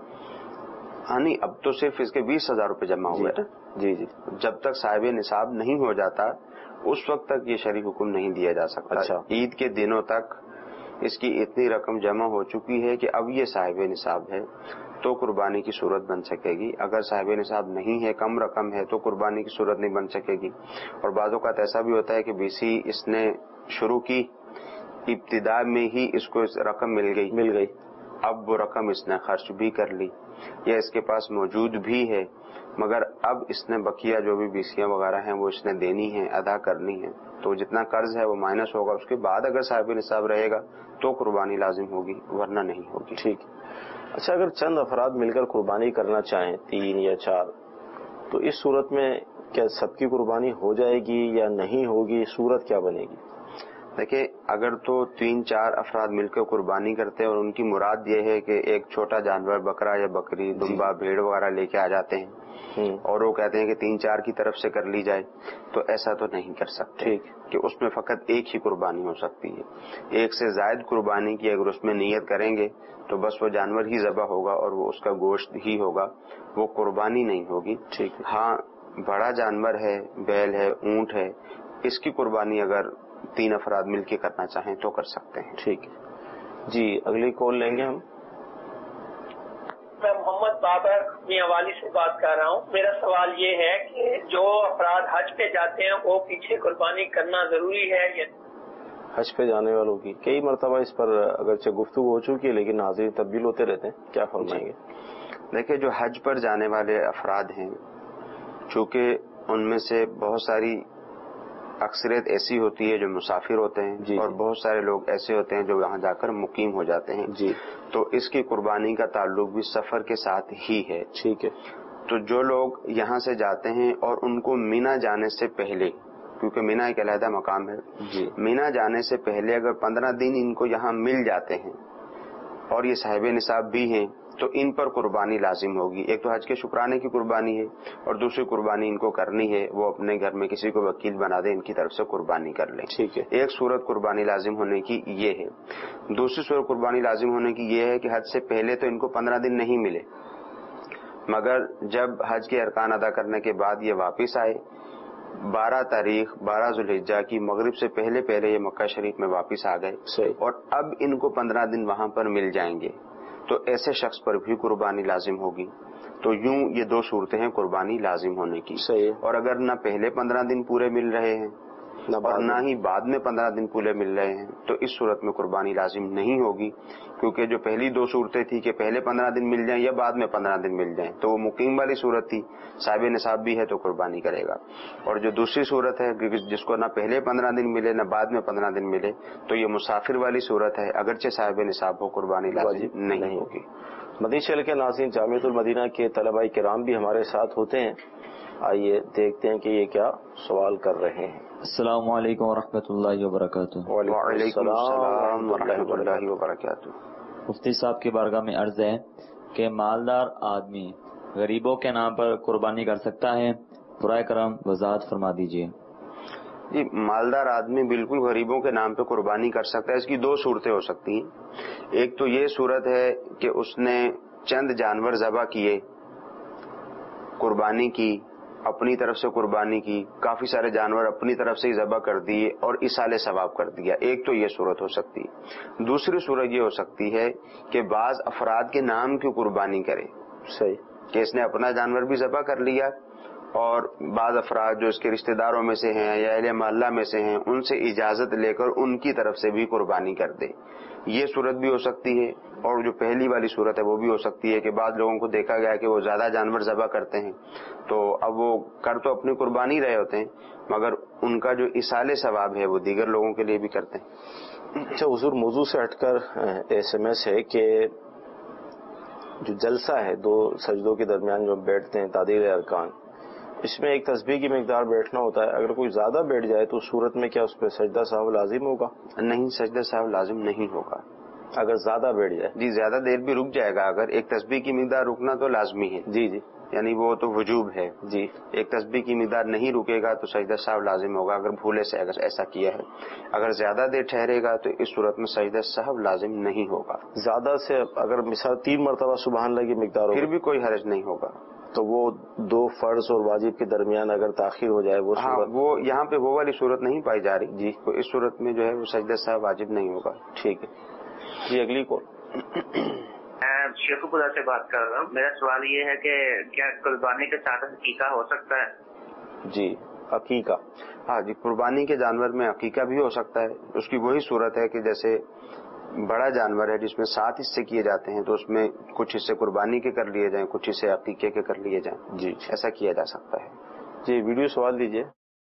ہاں نہیں، اب تو صرف اس کے بیس ہزار روپے جمع ہوئے. جی جی. جب تک صاحب نصاب نہیں ہو جاتا اس وقت تک یہ شرعی حکم نہیں دیا جا سکتا. اچھا. عید کے دنوں تک اس کی اتنی رقم جمع ہو چکی ہے کہ اب یہ صاحب نصاب ہے تو قربانی کی صورت بن سکے گی. اگر صاحب نصاب نہیں ہے، کم رقم ہے، تو قربانی کی صورت نہیں بن سکے گی. اور بعض اوقات ایسا بھی ہوتا ہے کہ بیسی اس نے شروع کی، ابتدا میں ہی اس کو رقم مل گئی مل گئی اب وہ رقم اس نے خرچ بھی کر لی، یا اس کے پاس موجود بھی ہے مگر اب اس نے بقیہ جو بھی بیسیاں وغیرہ ہیں وہ اس نے دینی ہیں، ادا کرنی ہے، تو جتنا قرض ہے وہ مائنس ہوگا. اس کے بعد اگر صاحب نصاب رہے گا تو قربانی لازم ہوگی، ورنہ نہیں ہوگی. ٹھیک. اچھا اگر چند افراد مل کر قربانی کرنا چاہیں، تین یا چار، تو اس صورت میں کیا سب کی قربانی ہو جائے گی یا نہیں ہوگی؟ صورت کیا بنے گی؟ دیکھیں اگر تو تین چار افراد مل کر قربانی کرتے ہیں اور ان کی مراد یہ ہے کہ ایک چھوٹا جانور بکرا یا بکری، دمبا، بھیڑ وغیرہ لے کے آ جاتے ہیں اور وہ کہتے ہیں کہ تین چار کی طرف سے کر لی جائے، تو ایسا تو نہیں کر سکتے کہ اس میں فقط ایک ہی قربانی ہو سکتی ہے. ایک سے زائد قربانی کی اگر اس میں نیت کریں گے تو بس وہ جانور ہی ذبح ہوگا اور وہ اس کا گوشت ہی ہوگا، وہ قربانی نہیں ہوگی. ہاں بڑا جانور ہے، بیل ہے، اونٹ ہے، اس کی قربانی اگر تین افراد مل کے کرنا چاہیں تو کر سکتے ہیں. ٹھیک ہے. جی اگلی کال لیں گے ہم. میں محمد بابر اپنی حوالی سے بات کر رہا ہوں. میرا سوال یہ ہے کہ جو افراد حج پہ جاتے ہیں وہ پیچھے قربانی کرنا ضروری ہے یا حج پہ جانے والوں کی کئی مرتبہ اس پر اگرچہ گفتگو ہو چکی ہے لیکن ناظرین تبدیل ہوتے رہتے ہیں، کیا فرمائیں گے؟ دیکھیں جو حج پر جانے والے افراد ہیں، چونکہ ان میں سے بہت ساری اکثریت ایسی ہوتی ہے جو مسافر ہوتے ہیں جی اور بہت سارے لوگ ایسے ہوتے ہیں جو وہاں جا کر مقیم ہو جاتے ہیں جی تو اس کی قربانی کا تعلق بھی سفر کے ساتھ ہی ہے. ٹھیک ہے. تو جو لوگ یہاں سے جاتے ہیں اور ان کو مینا جانے سے پہلے، کیونکہ مینا ایک علیحدہ مقام ہے جی مینا جانے سے پہلے اگر پندرہ دن ان کو یہاں مل جاتے ہیں اور یہ صاحب نصاب بھی ہیں تو ان پر قربانی لازم ہوگی. ایک تو حج کے شکرانے کی قربانی ہے اور دوسری قربانی ان کو کرنی ہے، وہ اپنے گھر میں کسی کو وکیل بنا دے، ان کی طرف سے قربانی کر لیں. ٹھیک ہے. ایک صورت قربانی لازم ہونے کی یہ ہے. دوسری صورت قربانی لازم ہونے کی یہ ہے کہ حج سے پہلے تو ان کو پندرہ دن نہیں ملے، مگر جب حج کے ارکان ادا کرنے کے بعد یہ واپس آئے बारह तारीख बारह ज़ुल्हिज्जा की मगरिब से पहले पहले ये मक्का शरीफ में वापस आ गए और अब इनको पंद्रह दिन वहां पर मिल जाएंगे, तो ऐसे शख्स पर भी कुर्बानी लाजिम होगी। तो यूं ये दो सूरतें हैं कुर्बानी लाजिम होने की। सही। और अगर न पहले पंद्रह दिन पूरे मिल रहे हैं और ना ही बाद में पंद्रह दिन पूरे मिल रहे हैं, तो इस सूरत में कुर्बानी लाजिम नहीं होगी, क्योंकि जो पहली दो सूरतें थी कि पहले पंद्रह दिन मिल जाएं या बाद में पंद्रह दिन मिल जाएं, तो वो मुकीम वाली सूरत थी, साहिब निसाब भी है तो कुर्बानी करेगा। और जो दूसरी सूरत है जिसको ना पहले पंद्रह दिन मिले ना बाद में पंद्रह दिन मिले, तो ये मुसाफिर वाली सूरत है, अगरचे साहिब निसाब हो कुर्बानी लाजिम नहीं होगी। मदीना शहर के नाज़रीन, जामिअतुल मदीना के तलबाए किराम भी हमारे साथ होते हैं। आइए देखते हैं कि ये क्या सवाल कर रहे हैं। अस्सलामु अलैकुम वरहमतुल्लाहि वबरकातुहू। वालेकुम अस्सलाम वरहमतुल्लाहि वबरकातुहू। मुफ्ती साहब की बारगाह में अर्ज है कि मालदार आदमी गरीबों के नाम पर कुर्बानी कर सकता है? बराए करम वजाहत फरमा दीजिए। जी, मालदार आदमी बिल्कुल गरीबों के नाम पे कुर्बानी कर सकता है। इसकी दो सूरतें हो सकती हैं। एक तो ये सूरत है कि उसने चंद जानवर ज़बह किए, कुर्बानी की, अपनी तरफ से कुर्बानी की, काफी सारे जानवर अपनी तरफ से ही ज़बह कर दिए और इसाले सवाब कर दिया। एक तो ये सूरत हो सकती है। दूसरी सूरत ये हो सकती है कि बाज अफराद के नाम की कुर्बानी करे। सही। कि इसने अपना जानवर भी ज़बह कर लिया और बाज अफराद जो इसके रिश्तेदारों में से हैं या अहले मोहल्ला में से हैं, उनसे इजाजत लेकर उनकी तरफ से भी कुर्बानी कर दे। ये सूरत भी हो सकती है। और जो पहली वाली सूरत है वो भी हो सकती है कि बाद लोगों को देखा गया कि वो ज्यादा जानवर ज़बह करते हैं, तो अब वो कर तो अपनी कुर्बानी रहे होते हैं, मगर उनका जो इसाले सवाब है वो दीगर लोगों के लिए भी करते हैं। अच्छा हुजूर, मौजू से हटकर एस एम एस है कि जो जलसा है, दो सजदों के दरमियान जो बैठते हैं तादील अरकान, इसमें एक तस्बीह की मिकदार बैठना होता है। अगर कोई ज्यादा बैठ जाए तो सूरत में क्या उस पर सजदा साहब लाजिम होगा? नहीं, सजदा साहब लाजिम नहीं होगा। अगर ज्यादा बैठ जाए? जी, ज्यादा देर भी रुक जाएगा। अगर एक तस्बीह की मिकदार रुकना तो लाजमी है। जी जी, यानी वो तो वजूब है। जी, एक तस्बीह की मिकदार नहीं रुकेगा तो सजदा साहब लाजिम होगा, अगर भूले से अगर ऐसा किया है। अगर ज्यादा देर ठहरेगा तो इस सूरत में सजदा साहब लाजिम नहीं होगा। ज्यादा से अगर मिसाल तीन मरतबा सुबहान अल्लाह की मिकदार हो, फिर भी कोई हर्ज नहीं होगा। तो वो दो फर्ज और वाजिब के दरमियान अगर ताखिर हो जाए वो हाँ, सूरत, वो यहाँ पे वो वाली सूरत नहीं पाई जा रही जी। तो इस सूरत में जो है वो सजदा साहब वाजिब नहीं होगा। ठीक है जी। अगली कॉल। मैं शेखुपुरा से बात कर रहा हूँ। मेरा सवाल ये है कि क्या कुर्बानी के साथ अकीका हो सकता है? जी, अकीका। हाँ जी, कुर्बानी के जानवर में अकीका भी हो सकता है। उसकी वही सूरत है कि जैसे बड़ा जानवर है जिसमें सात हिस्से किए जाते हैं, तो उसमें कुछ हिस्से कुर्बानी के कर लिए जाएं, कुछ हिस्से अकीके के कर लिए जाएं। जी, ऐसा किया जा सकता है। जी, वीडियो सवाल दीजिए।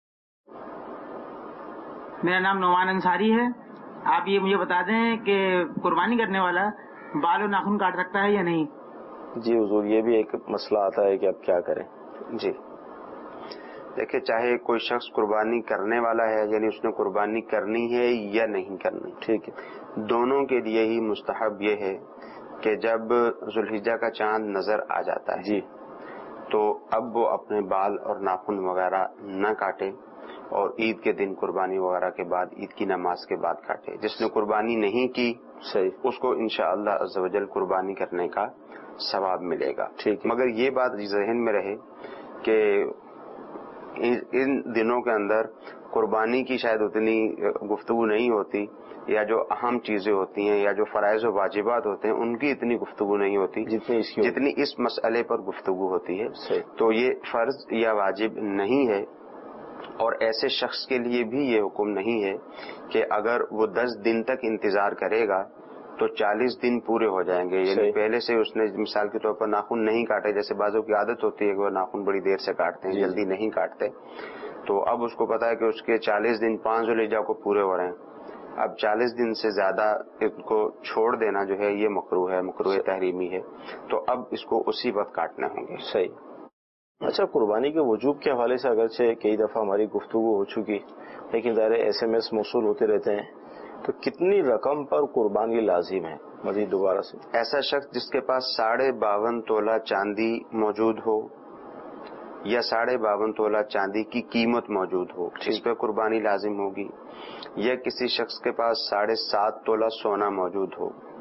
मेरा नाम नौमान अंसारी है। आप ये मुझे बता दें कि कुर्बानी करने वाला बाल और नाखून काट सकता है या नहीं? जी हुजूर, ये भी एक मसला आता है कि अब क्या करें। जी देखिए, चाहे कोई शख्स कुर्बानी करने वाला है, यानी उसने कुर्बानी करनी है या नहीं करनी, ठीक है, दोनों के लिए ही मुस्तहब ये है कि जब ज़ुल्हिज्जा का चांद नजर आ जाता है जी, तो अब वो अपने बाल और नाखून वगैरह न काटे और ईद के दिन कुर्बानी वगैरह के बाद, ईद की नमाज के बाद काटे। जिसने कुर्बानी नहीं की सही, उसको इंशाअल्लाह अज़्ज़ व जल कुर्बानी करने का सवाब मिलेगा। ठीक है। मगर ये बात ज़हन में रहे कि इन दिनों के अंदर कुर्बानी की शायद उतनी गुफ्तगू नहीं होती, या जो अहम चीजें होती हैं या जो फराइज और वाजिबात होते हैं उनकी इतनी गुफ्तगू नहीं होती जितनी इसकी जितनी इस मसले पर गुफ्तगू होती है। सही। तो ये फर्ज या वाजिब नहीं है, और ऐसे शख्स के लिए भी ये हुक्म नहीं है कि अगर वो दस दिन तक इंतजार करेगा तो चालीस दिन पूरे हो जाएंगे। यानी पहले से उसने मिसाल के तौर पर नाखून नहीं काटे, जैसे बाजों की आदत होती है कि वो नाखून बड़ी देर से काटते हैं, जल्दी नहीं काटते, तो अब उसको पता है कि उसके चालीस दिन पांच ज़ुल्हिज्जा को पूरे हो रहे हैं, अब चालीस दिन से ज्यादा इनको छोड़ देना जो है ये मकरूह है, मकरूह तहरीमी है, तो अब इसको उसी वक्त काटने होंगे। सही। अच्छा, कुर्बानी के वजूब के हवाले से अगरचे कई दफा हमारी गुफ्तगू हो चुकी, लेकिन ज़ाहिर एस एम एस मौसूल होते रहते हैं, तो कितनी रकम पर कुर्बानी लाजिम है? मजीद दोबारा से। ऐसा शख्स जिसके पास साढ़े बावन तोला चांदी मौजूद हो या साढ़े बावन तोला चांदी की कीमत मौजूद हो, इस पर कुर्बानी लाजिम होगी। या किसी शख्स के पास साढ़े सात तोला सोना मौजूद हो,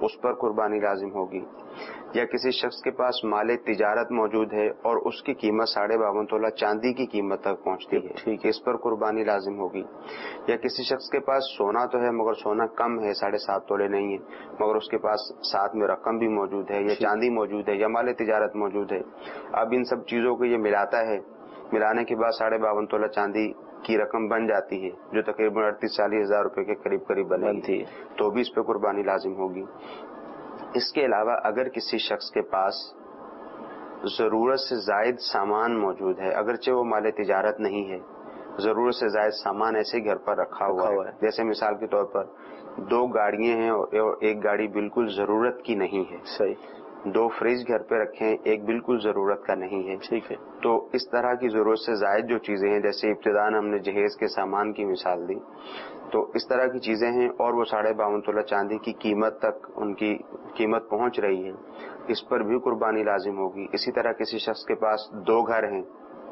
اس پر قربانی لازم ہوگی، یا کسی شخص کے پاس مال تجارت موجود ہے اور اس کی قیمت ساڑھے باون تولہ چاندی کی قیمت تک پہنچتی ہے، ٹھیک ہے، اس پر قربانی لازم ہوگی، یا کسی شخص کے پاس سونا تو ہے مگر سونا کم ہے، ساڑھے سات تولے نہیں ہے، مگر اس کے پاس ساتھ میں رقم بھی موجود ہے، یا چاندی موجود ہے، یا مال تجارت موجود ہے۔ اب ان سب چیزوں کو یہ ملاتا ہے، ملانے کے بعد ساڑھے باون تولہ چاندی کی رقم بن جاتی ہے جو تقریباً اڑتیس چالیس ہزار روپے کے قریب قریب بنتی ہے، تو بھی اس پہ قربانی لازم ہوگی۔ اس کے علاوہ اگر کسی شخص کے پاس ضرورت سے زائد سامان موجود ہے، اگرچہ وہ مال تجارت نہیں ہے، ضرورت سے زائد سامان ایسے ہی گھر پر رکھا ہوا ہے، جیسے مثال کے طور پر دو گاڑیاں ہیں اور ایک گاڑی بالکل ضرورت کی نہیں ہے، صحیح، دو فریج گھر پہ رکھیں، ایک بالکل ضرورت کا نہیں ہے، ٹھیک ہے، تو اس طرح کی ضرورت سے زائد جو چیزیں ہیں، جیسے ابتداءً ہم نے جہیز کے سامان کی مثال دی، تو اس طرح کی چیزیں ہیں اور وہ ساڑھے باون تولہ چاندی کی قیمت تک ان کی قیمت پہنچ رہی ہے، اس پر بھی قربانی لازم ہوگی۔ اسی طرح کسی شخص کے پاس دو گھر ہیں،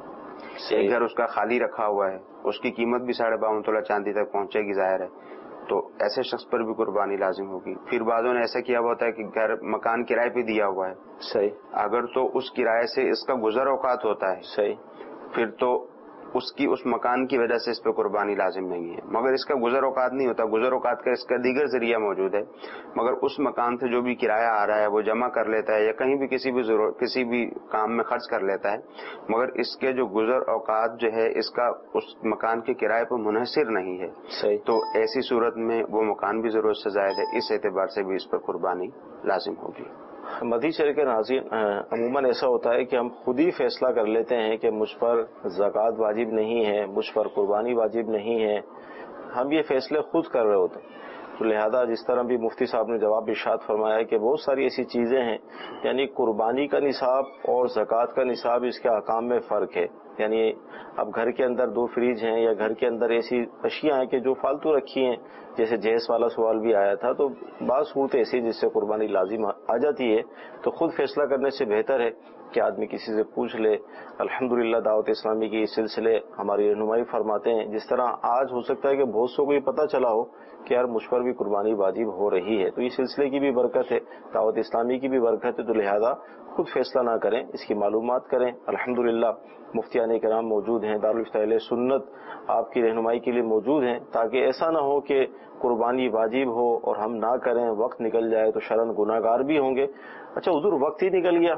ایک گھر اس کا خالی رکھا ہوا ہے، اس کی قیمت بھی ساڑھے باون تولہ چاندی تک پہنچے گی ظاہر ہے، تو ایسے شخص پر بھی قربانی لازم ہوگی۔ پھر بعضوں نے ایسا کیا ہوا ہوتا ہے کہ گھر مکان کرائے پہ دیا ہوا ہے، صحیح، اگر تو اس کرائے سے اس کا گزر اوقات ہوتا ہے، صحیح، پھر تو اس کی اس مکان کی وجہ سے اس پہ قربانی لازم نہیں ہے، مگر اس کا گزر اوقات نہیں ہوتا، گزر اوقات کا اس کا دیگر ذریعہ موجود ہے، مگر اس مکان سے جو بھی کرایہ آ رہا ہے وہ جمع کر لیتا ہے یا کہیں بھی کسی بھی ضرورت کسی بھی کام میں خرچ کر لیتا ہے، مگر اس کے جو گزر اوقات جو ہے اس کا اس مکان کے کرائے پر منحصر نہیں ہے، صحیح، تو ایسی صورت میں وہ مکان بھی ضرورت سے زائد ہے، اس اعتبار سے بھی اس پر قربانی لازم ہوگی۔ مدی شریف کے ناظرین، عموماً ایسا ہوتا ہے کہ ہم خود ہی فیصلہ کر لیتے ہیں کہ مجھ پر زکوٰۃ واجب نہیں ہے، مجھ پر قربانی واجب نہیں ہے، ہم یہ فیصلے خود کر رہے ہوتے ہیں، تو لہذا جس طرح بھی مفتی صاحب نے جواب ارشاد فرمایا ہے کہ بہت ساری ایسی چیزیں ہیں، یعنی قربانی کا نصاب اور زکوٰۃ کا نصاب، اس کے احکام میں فرق ہے، یعنی اب گھر کے اندر دو فریج ہیں یا گھر کے اندر ایسی اشیاء ہیں کہ جو فالتو رکھی ہیں، جیسے جہیز والا سوال بھی آیا تھا، تو بعض صورت ایسی جس سے قربانی لازم آ جاتی ہے، تو خود فیصلہ کرنے سے بہتر ہے کہ آدمی کسی سے پوچھ لے۔ الحمدللہ دعوت اسلامی کی اس سلسلے ہماری رہنمائی فرماتے ہیں، جس طرح آج ہو سکتا ہے کہ بہت سو کو یہ پتہ چلا ہو کہ یار مجھ پر بھی قربانی واجب ہو رہی ہے، تو اس سلسلے کی بھی برکت ہے، دعوت اسلامی کی بھی برکت ہے، تو لہذا خود فیصلہ نہ کریں، اس کی معلومات کریں۔ الحمدللہ مفتیان کرام موجود ہیں، دارالفتہ اہل سنت آپ کی رہنمائی کے لیے موجود ہیں، تاکہ ایسا نہ ہو کہ قربانی واجب ہو اور ہم نہ کریں، وقت نکل جائے تو شرعاً گناہ گار بھی ہوں گے۔ اچھا حضور، وقت ہی نکل گیا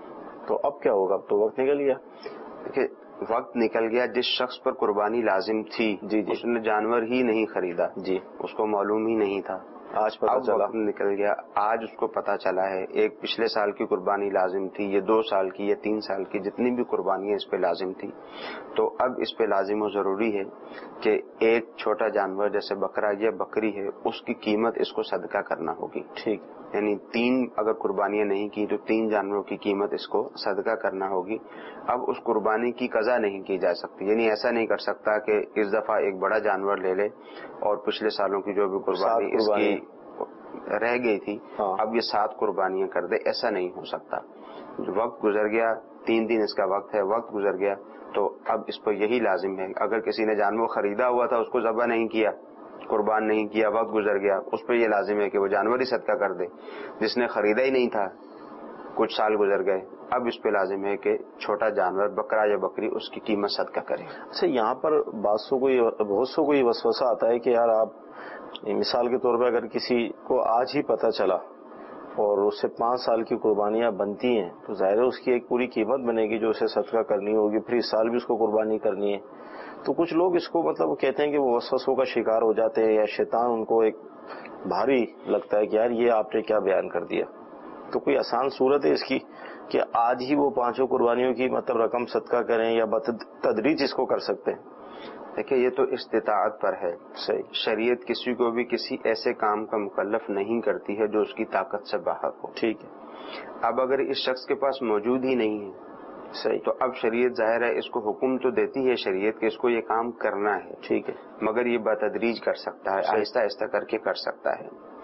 تو اب کیا ہوگا؟ اب تو وقت نکل گیا۔ دیکھیے، وقت نکل گیا، جس شخص پر قربانی لازم تھی جی جی اس نے جانور ہی نہیں خریدا، جی اس کو معلوم ہی نہیں تھا، آج پتہ چلا، وقت نکل گیا، آج اس کو پتہ چلا ہے۔ ایک پچھلے سال کی قربانی لازم تھی، یہ دو سال کی یا تین سال کی جتنی بھی قربانیاں اس پہ لازم تھی، تو اب اس پہ لازم و ضروری ہے کہ ایک چھوٹا جانور جیسے بکرا یا بکری ہے، اس کی قیمت اس کو صدقہ کرنا ہوگی، ٹھیک، یعنی تین اگر قربانیاں نہیں کی تو تین جانوروں کی قیمت اس کو صدقہ کرنا ہوگی۔ اب اس قربانی کی قضا نہیں کی جا سکتی، یعنی ایسا نہیں کر سکتا کہ اس دفعہ ایک بڑا جانور لے لے اور پچھلے سالوں کی جو بھی قربانی اس کی رہ گئی تھی اب یہ سات قربانیاں کر دے، ایسا نہیں ہو سکتا۔ وقت گزر گیا، تین دن اس کا وقت ہے، وقت گزر گیا، تو اب اس پر یہی لازم ہے، اگر کسی نے جانور خریدا ہوا تھا اس کو ذبح نہیں کیا، قربان نہیں کیا، وقت گزر گیا، اس پہ یہ لازم ہے کہ وہ جانور ہی صدقہ کر دے۔ جس نے خریدا ہی نہیں تھا، کچھ سال گزر گئے، اب اس پہ لازم ہے کہ چھوٹا جانور بکرا یا بکری اس کی قیمت صدقہ کرے۔ اچھا، یہاں پر بہت سو کو بہت سو کو یہ وسوسہ آتا ہے کہ یار آپ مثال کے طور پہ اگر کسی کو آج ہی پتہ چلا اور اس سے پانچ سال کی قربانیاں بنتی ہیں تو ظاہر ہے اس کی ایک پوری قیمت بنے گی جو اسے صدقہ کرنی ہوگی، پھر اس سال بھی اس کو قربانی کرنی ہے، تو کچھ لوگ اس کو مطلب کہتے ہیں کہ وہ وسوسوں کا شکار ہو جاتے ہیں یا شیطان ان کو ایک بھاری لگتا ہے کہ یار یہ آپ نے کیا بیان کر دیا، تو کوئی آسان صورت ہے اس کی کہ آج ہی وہ پانچوں قربانیوں کی مطلب رقم صدقہ کریں یا بتدریج اس کو کر سکتے ہیں؟ دیکھیں، یہ تو استطاعت پر ہے، صحیح، شریعت کسی کو بھی کسی ایسے کام کا مکلف نہیں کرتی ہے جو اس کی طاقت سے باہر ہو، ٹھیک ہے۔ اب اگر اس شخص کے پاس موجود ہی نہیں ہے، صحیح، تو اب شریعت ظاہر ہے اس کو حکم تو دیتی ہے شریعت کہ اس کو یہ کام کرنا ہے، ٹھیک ہے، مگر یہ بتدریج کر سکتا ہے، آہستہ آہستہ کر کے کر سکتا ہے۔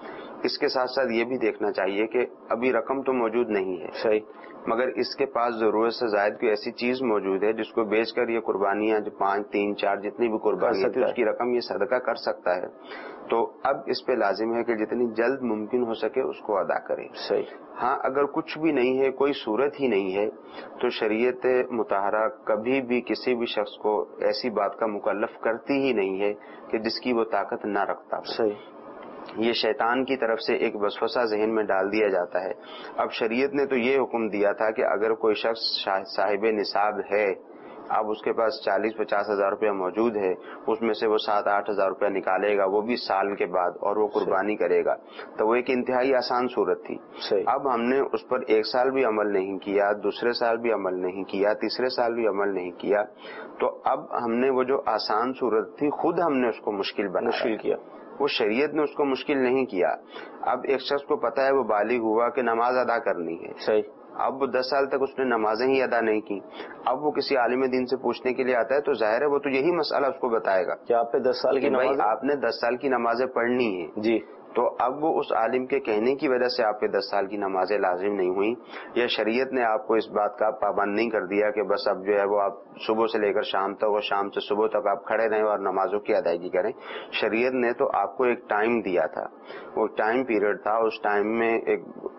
اس کے ساتھ ساتھ یہ بھی دیکھنا چاہیے کہ ابھی رقم تو موجود نہیں ہے صحیح، مگر اس کے پاس ضرورت سے زائد کوئی ایسی چیز موجود ہے جس کو بیچ کر یہ قربانیاں جو پانچ تین چار جتنی بھی قربانی ہے اس کی رقم یہ صدقہ کر سکتا ہے، تو اب اس پہ لازم ہے کہ جتنی جلد ممکن ہو سکے اس کو ادا کرے. صحیح. ہاں اگر کچھ بھی نہیں ہے، کوئی صورت ہی نہیں ہے، تو شریعت مطہرہ کبھی بھی کسی بھی شخص کو ایسی بات کا مکلف کرتی ہی نہیں ہے کہ جس کی وہ طاقت نہ رکھتا. صحیح. یہ شیطان کی طرف سے ایک وسوسہ ذہن میں ڈال دیا جاتا ہے. اب شریعت نے تو یہ حکم دیا تھا کہ اگر کوئی شخص صاحب نصاب ہے، اب اس کے پاس چالیس پچاس ہزار روپیہ موجود ہے، اس میں سے وہ سات آٹھ ہزار روپیہ نکالے گا، وہ بھی سال کے بعد، اور وہ قربانی کرے گا، تو وہ ایک انتہائی آسان صورت تھی. اب ہم نے اس پر ایک سال بھی عمل نہیں کیا، دوسرے سال بھی عمل نہیں کیا، تیسرے سال بھی عمل نہیں کیا، تو اب ہم نے وہ جو آسان صورت تھی خود ہم نے اس کو مشکل بنا مشکل کیا. وہ شریعت نے اس کو مشکل نہیں کیا. اب ایک شخص کو پتا ہے وہ بالغ ہوا کہ نماز ادا کرنی ہے، صحیح، اب وہ دس سال تک اس نے نمازیں ہی ادا نہیں کی، اب وہ کسی عالم دین سے پوچھنے کے لیے آتا ہے تو ظاہر ہے وہ تو یہی مسئلہ اس کو بتائے گا کہ آپ پہ دس سال کی نماز، آپ نے دس سال کی نمازیں پڑھنی ہیں. جی. تو اب وہ اس عالم کے کہنے کی وجہ سے آپ پہ دس سال کی نمازیں لازم نہیں ہوئیں، یا شریعت نے آپ کو اس بات کا پابند نہیں کر دیا کہ بس اب جو ہے وہ آپ صبح سے لے کر شام تک اور شام سے صبح تک آپ کھڑے رہیں اور نمازوں کی ادائیگی کریں. شریعت نے تو آپ کو ایک ٹائم دیا تھا، وہ ٹائم پیریڈ تھا، اس ٹائم میں ایک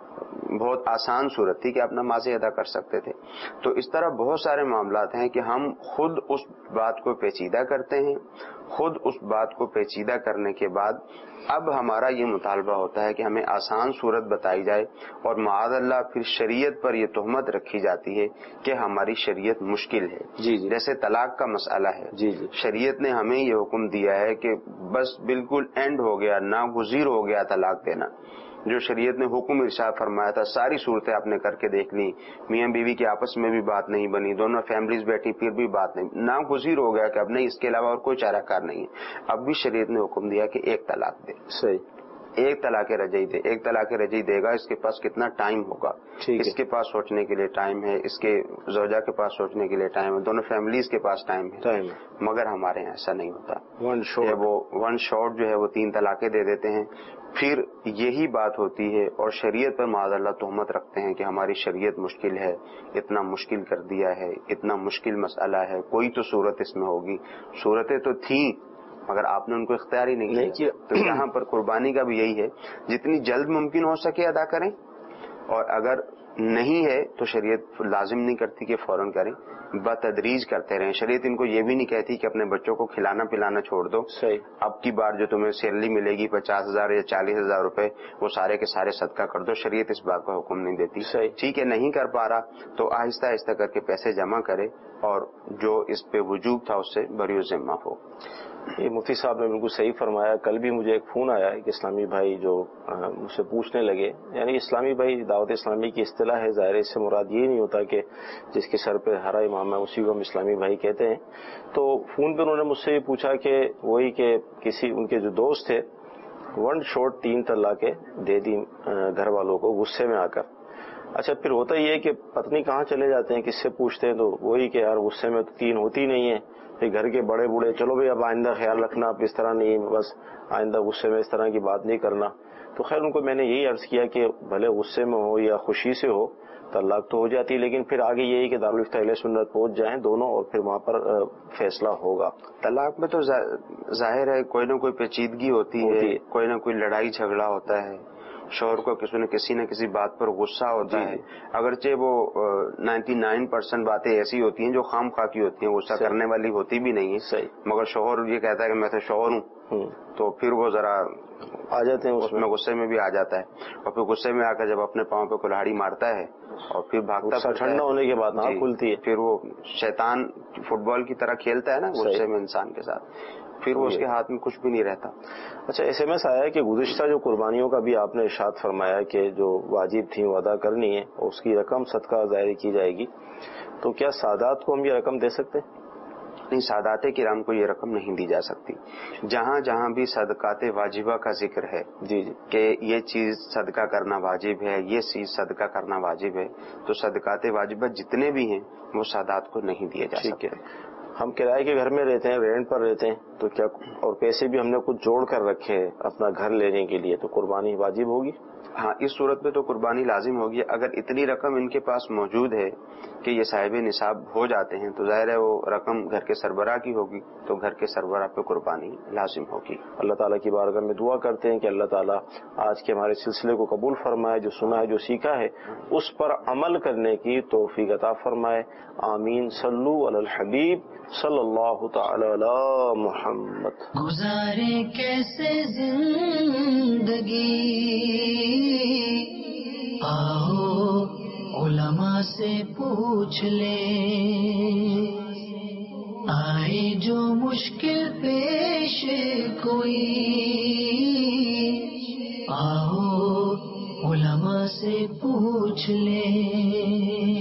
بہت آسان صورت تھی کہ آپ نمازیں ادا کر سکتے تھے. تو اس طرح بہت سارے معاملات ہیں کہ ہم خود اس بات کو پیچیدہ کرتے ہیں، خود اس بات کو پیچیدہ کرنے کے بعد اب ہمارا یہ مطالبہ ہوتا ہے کہ ہمیں آسان صورت بتائی جائے، اور معاذ اللہ پھر شریعت پر یہ تہمت رکھی جاتی ہے کہ ہماری شریعت مشکل ہے. جی جی. جیسے طلاق کا مسئلہ ہے، جی جی، شریعت نے ہمیں یہ حکم دیا ہے کہ بس بالکل اینڈ ہو گیا، ناگزیر ہو گیا طلاق دینا. جو شریعت نے حکم ارشاد فرمایا تھا ساری صورتیں آپ نے کر کے دیکھ لی، میاں بیوی کے آپس میں بھی بات نہیں بنی، دونوں فیملیز بیٹھی پھر بھی بات نہیں، ناگزیر ہو گیا کہ اب نہیں، اس کے علاوہ اور کوئی چارہ کار نہیں ہے. اب بھی شریعت نے حکم دیا کہ ایک طلاق دے. صحیح. ایک طلاق رجعی دے. ایک طلاق رجعی دے گا، اس کے پاس کتنا ٹائم ہوگا، اس کے پاس سوچنے کے لیے ٹائم ہے، اس کے زوجہ کے پاس سوچنے کے لیے ٹائم ہے، دونوں فیملیز کے پاس ٹائم ہے. مگر ہمارے یہاں ایسا نہیں ہوتا. ون شاٹ وہ ون شاٹ جو ہے وہ تین طلاقیں دے دیتے ہیں. پھر یہی بات ہوتی ہے اور شریعت پر معاذ اللہ تہمت رکھتے ہیں کہ ہماری شریعت مشکل ہے، اتنا مشکل کر دیا ہے، اتنا مشکل مسئلہ ہے، کوئی تو صورت اس میں ہوگی. صورتیں تو تھیں مگر آپ نے ان کو اختیار ہی نہیں کیا. تو یہاں پر قربانی کا بھی یہی ہے، جتنی جلد ممکن ہو سکے ادا کریں، اور اگر نہیں ہے تو شریعت لازم نہیں کرتی کہ فوراً کریں، بتدریج کرتے رہیں. شریعت ان کو یہ بھی نہیں کہتی کہ اپنے بچوں کو کھلانا پلانا چھوڑ دو، صحیح، اب کی بار جو تمہیں سیلری ملے گی پچاس ہزار یا چالیس ہزار روپے وہ سارے کے سارے صدقہ کر دو. شریعت اس بات کا حکم نہیں دیتی. صحیح. ٹھیک ہے، نہیں کر پا رہا تو آہستہ آہستہ کر کے پیسے جمع کرے، اور جو اس پہ وجوب تھا اس سے بری ذمہ ہو. یہ مفتی صاحب نے بالکل صحیح فرمایا. کل بھی مجھے ایک فون آیا ہے کہ اسلامی بھائی جو مجھ سے پوچھنے لگے، یعنی اسلامی بھائی دعوت اسلامی کی اصطلاح ہے، ظاہر اس سے مراد یہ نہیں ہوتا کہ جس کے سر پہ ہرا امام ہے اسی کو ہم اسلامی بھائی کہتے ہیں. تو فون پہ انہوں نے مجھ سے یہ پوچھا کہ وہی کہ کسی ان کے جو دوست تھے ون شاٹ تین طلاقیں دے دی گھر والوں کو غصے میں آ کر. اچھا پھر ہوتا یہ ہے کہ پتنی کہاں چلے جاتے ہیں، کس سے پوچھتے ہیں، تو وہی کہ یار غصے میں تو تین ہوتی نہیں ہے. پھر گھر کے بڑے بوڑھے، چلو بھائی اب آئندہ خیال رکھنا، اب اس طرح نہیں، بس آئندہ غصے میں اس طرح کی بات نہیں کرنا. تو خیر ان کو میں نے یہی عرض کیا کہ بھلے غصے میں ہو یا خوشی سے ہو طلاق تو ہو جاتی، لیکن پھر آگے یہی کہ دارالفتہ اہل سنت پہنچ جائیں دونوں اور پھر وہاں پر فیصلہ ہوگا. طلاق میں تو ظاہر ہے کوئی نہ کوئی پیچیدگی ہوتی ہے، کوئی نہ کوئی لڑائی جھگڑا ہوتا ہے، شوہر کو کسی نہ کسی نہ کسی بات پر غصہ ہوتا ہے. اگرچہ وہ نائنٹی نائن پرسینٹ باتیں ایسی ہوتی ہیں جو خام خواہ کی ہوتی ہیں، غصہ کرنے والی ہوتی بھی نہیں ہے، مگر شوہر یہ کہتا ہے کہ میں تو شوہر ہوں، تو پھر وہ ذرا آ جاتے ہیں اس میں، غصے میں بھی آ جاتا ہے، اور پھر غصے میں آ کر جب اپنے پاؤں پہ کلہاڑی مارتا ہے اور پھر بھاگتا ٹھنڈا ہونے کے بعد نہ کھلتی ہے، پھر وہ شیطان فٹ بال کی طرح کھیلتا ہے نا غصے میں انسان کے ساتھ، پھر وہ اس کے ہاتھ میں کچھ بھی نہیں رہتا. اچھا ایس ایم ایس آیا ہے کہ گزشتہ جو قربانیوں کا بھی آپ نے ارشاد فرمایا کہ جو واجب تھیں وہ ادا کرنی ہے اور اس کی رقم صدقہ ظاہر کی جائے گی، تو کیا سادات کو ہم یہ رقم دے سکتے ہیں؟ نہیں، سادات کرام کو یہ رقم نہیں دی جا سکتی. جہاں جہاں بھی صدقات واجبہ کا ذکر ہے، جی جی، کہ یہ چیز صدقہ کرنا واجب ہے، یہ چیز صدقہ کرنا واجب ہے، تو صدقات واجبہ جتنے بھی ہیں وہ سادات کو نہیں دیے جا سکتے. ہم کرائے کے گھر میں رہتے ہیں، رینٹ پر رہتے ہیں، تو کیا اور پیسے بھی ہم نے کچھ جوڑ کر رکھے ہیں اپنا گھر لینے کے لیے، تو قربانی واجب ہوگی؟ ہاں، اس صورت میں تو قربانی لازم ہوگی. اگر اتنی رقم ان کے پاس موجود ہے کہ یہ صاحب نصاب ہو جاتے ہیں تو ظاہر ہے وہ رقم گھر کے سربراہ کی ہوگی، تو گھر کے سربراہ پہ قربانی لازم ہوگی. اللہ تعالیٰ کی بارگاہ میں دعا کرتے ہیں کہ اللہ تعالیٰ آج کے ہمارے سلسلے کو قبول فرمائے، جو سنا ہے جو سیکھا ہے اس پر عمل کرنے کی توفیق عطا فرمائے. آمین. صلو علی الحبیب صلی اللہ تعالی علی محمد. گزارے کیسے زندگی، آؤ علماء سے پوچھ لیں، آئے جو مشکل پیش کوئی، آؤ علماء سے پوچھ لیں.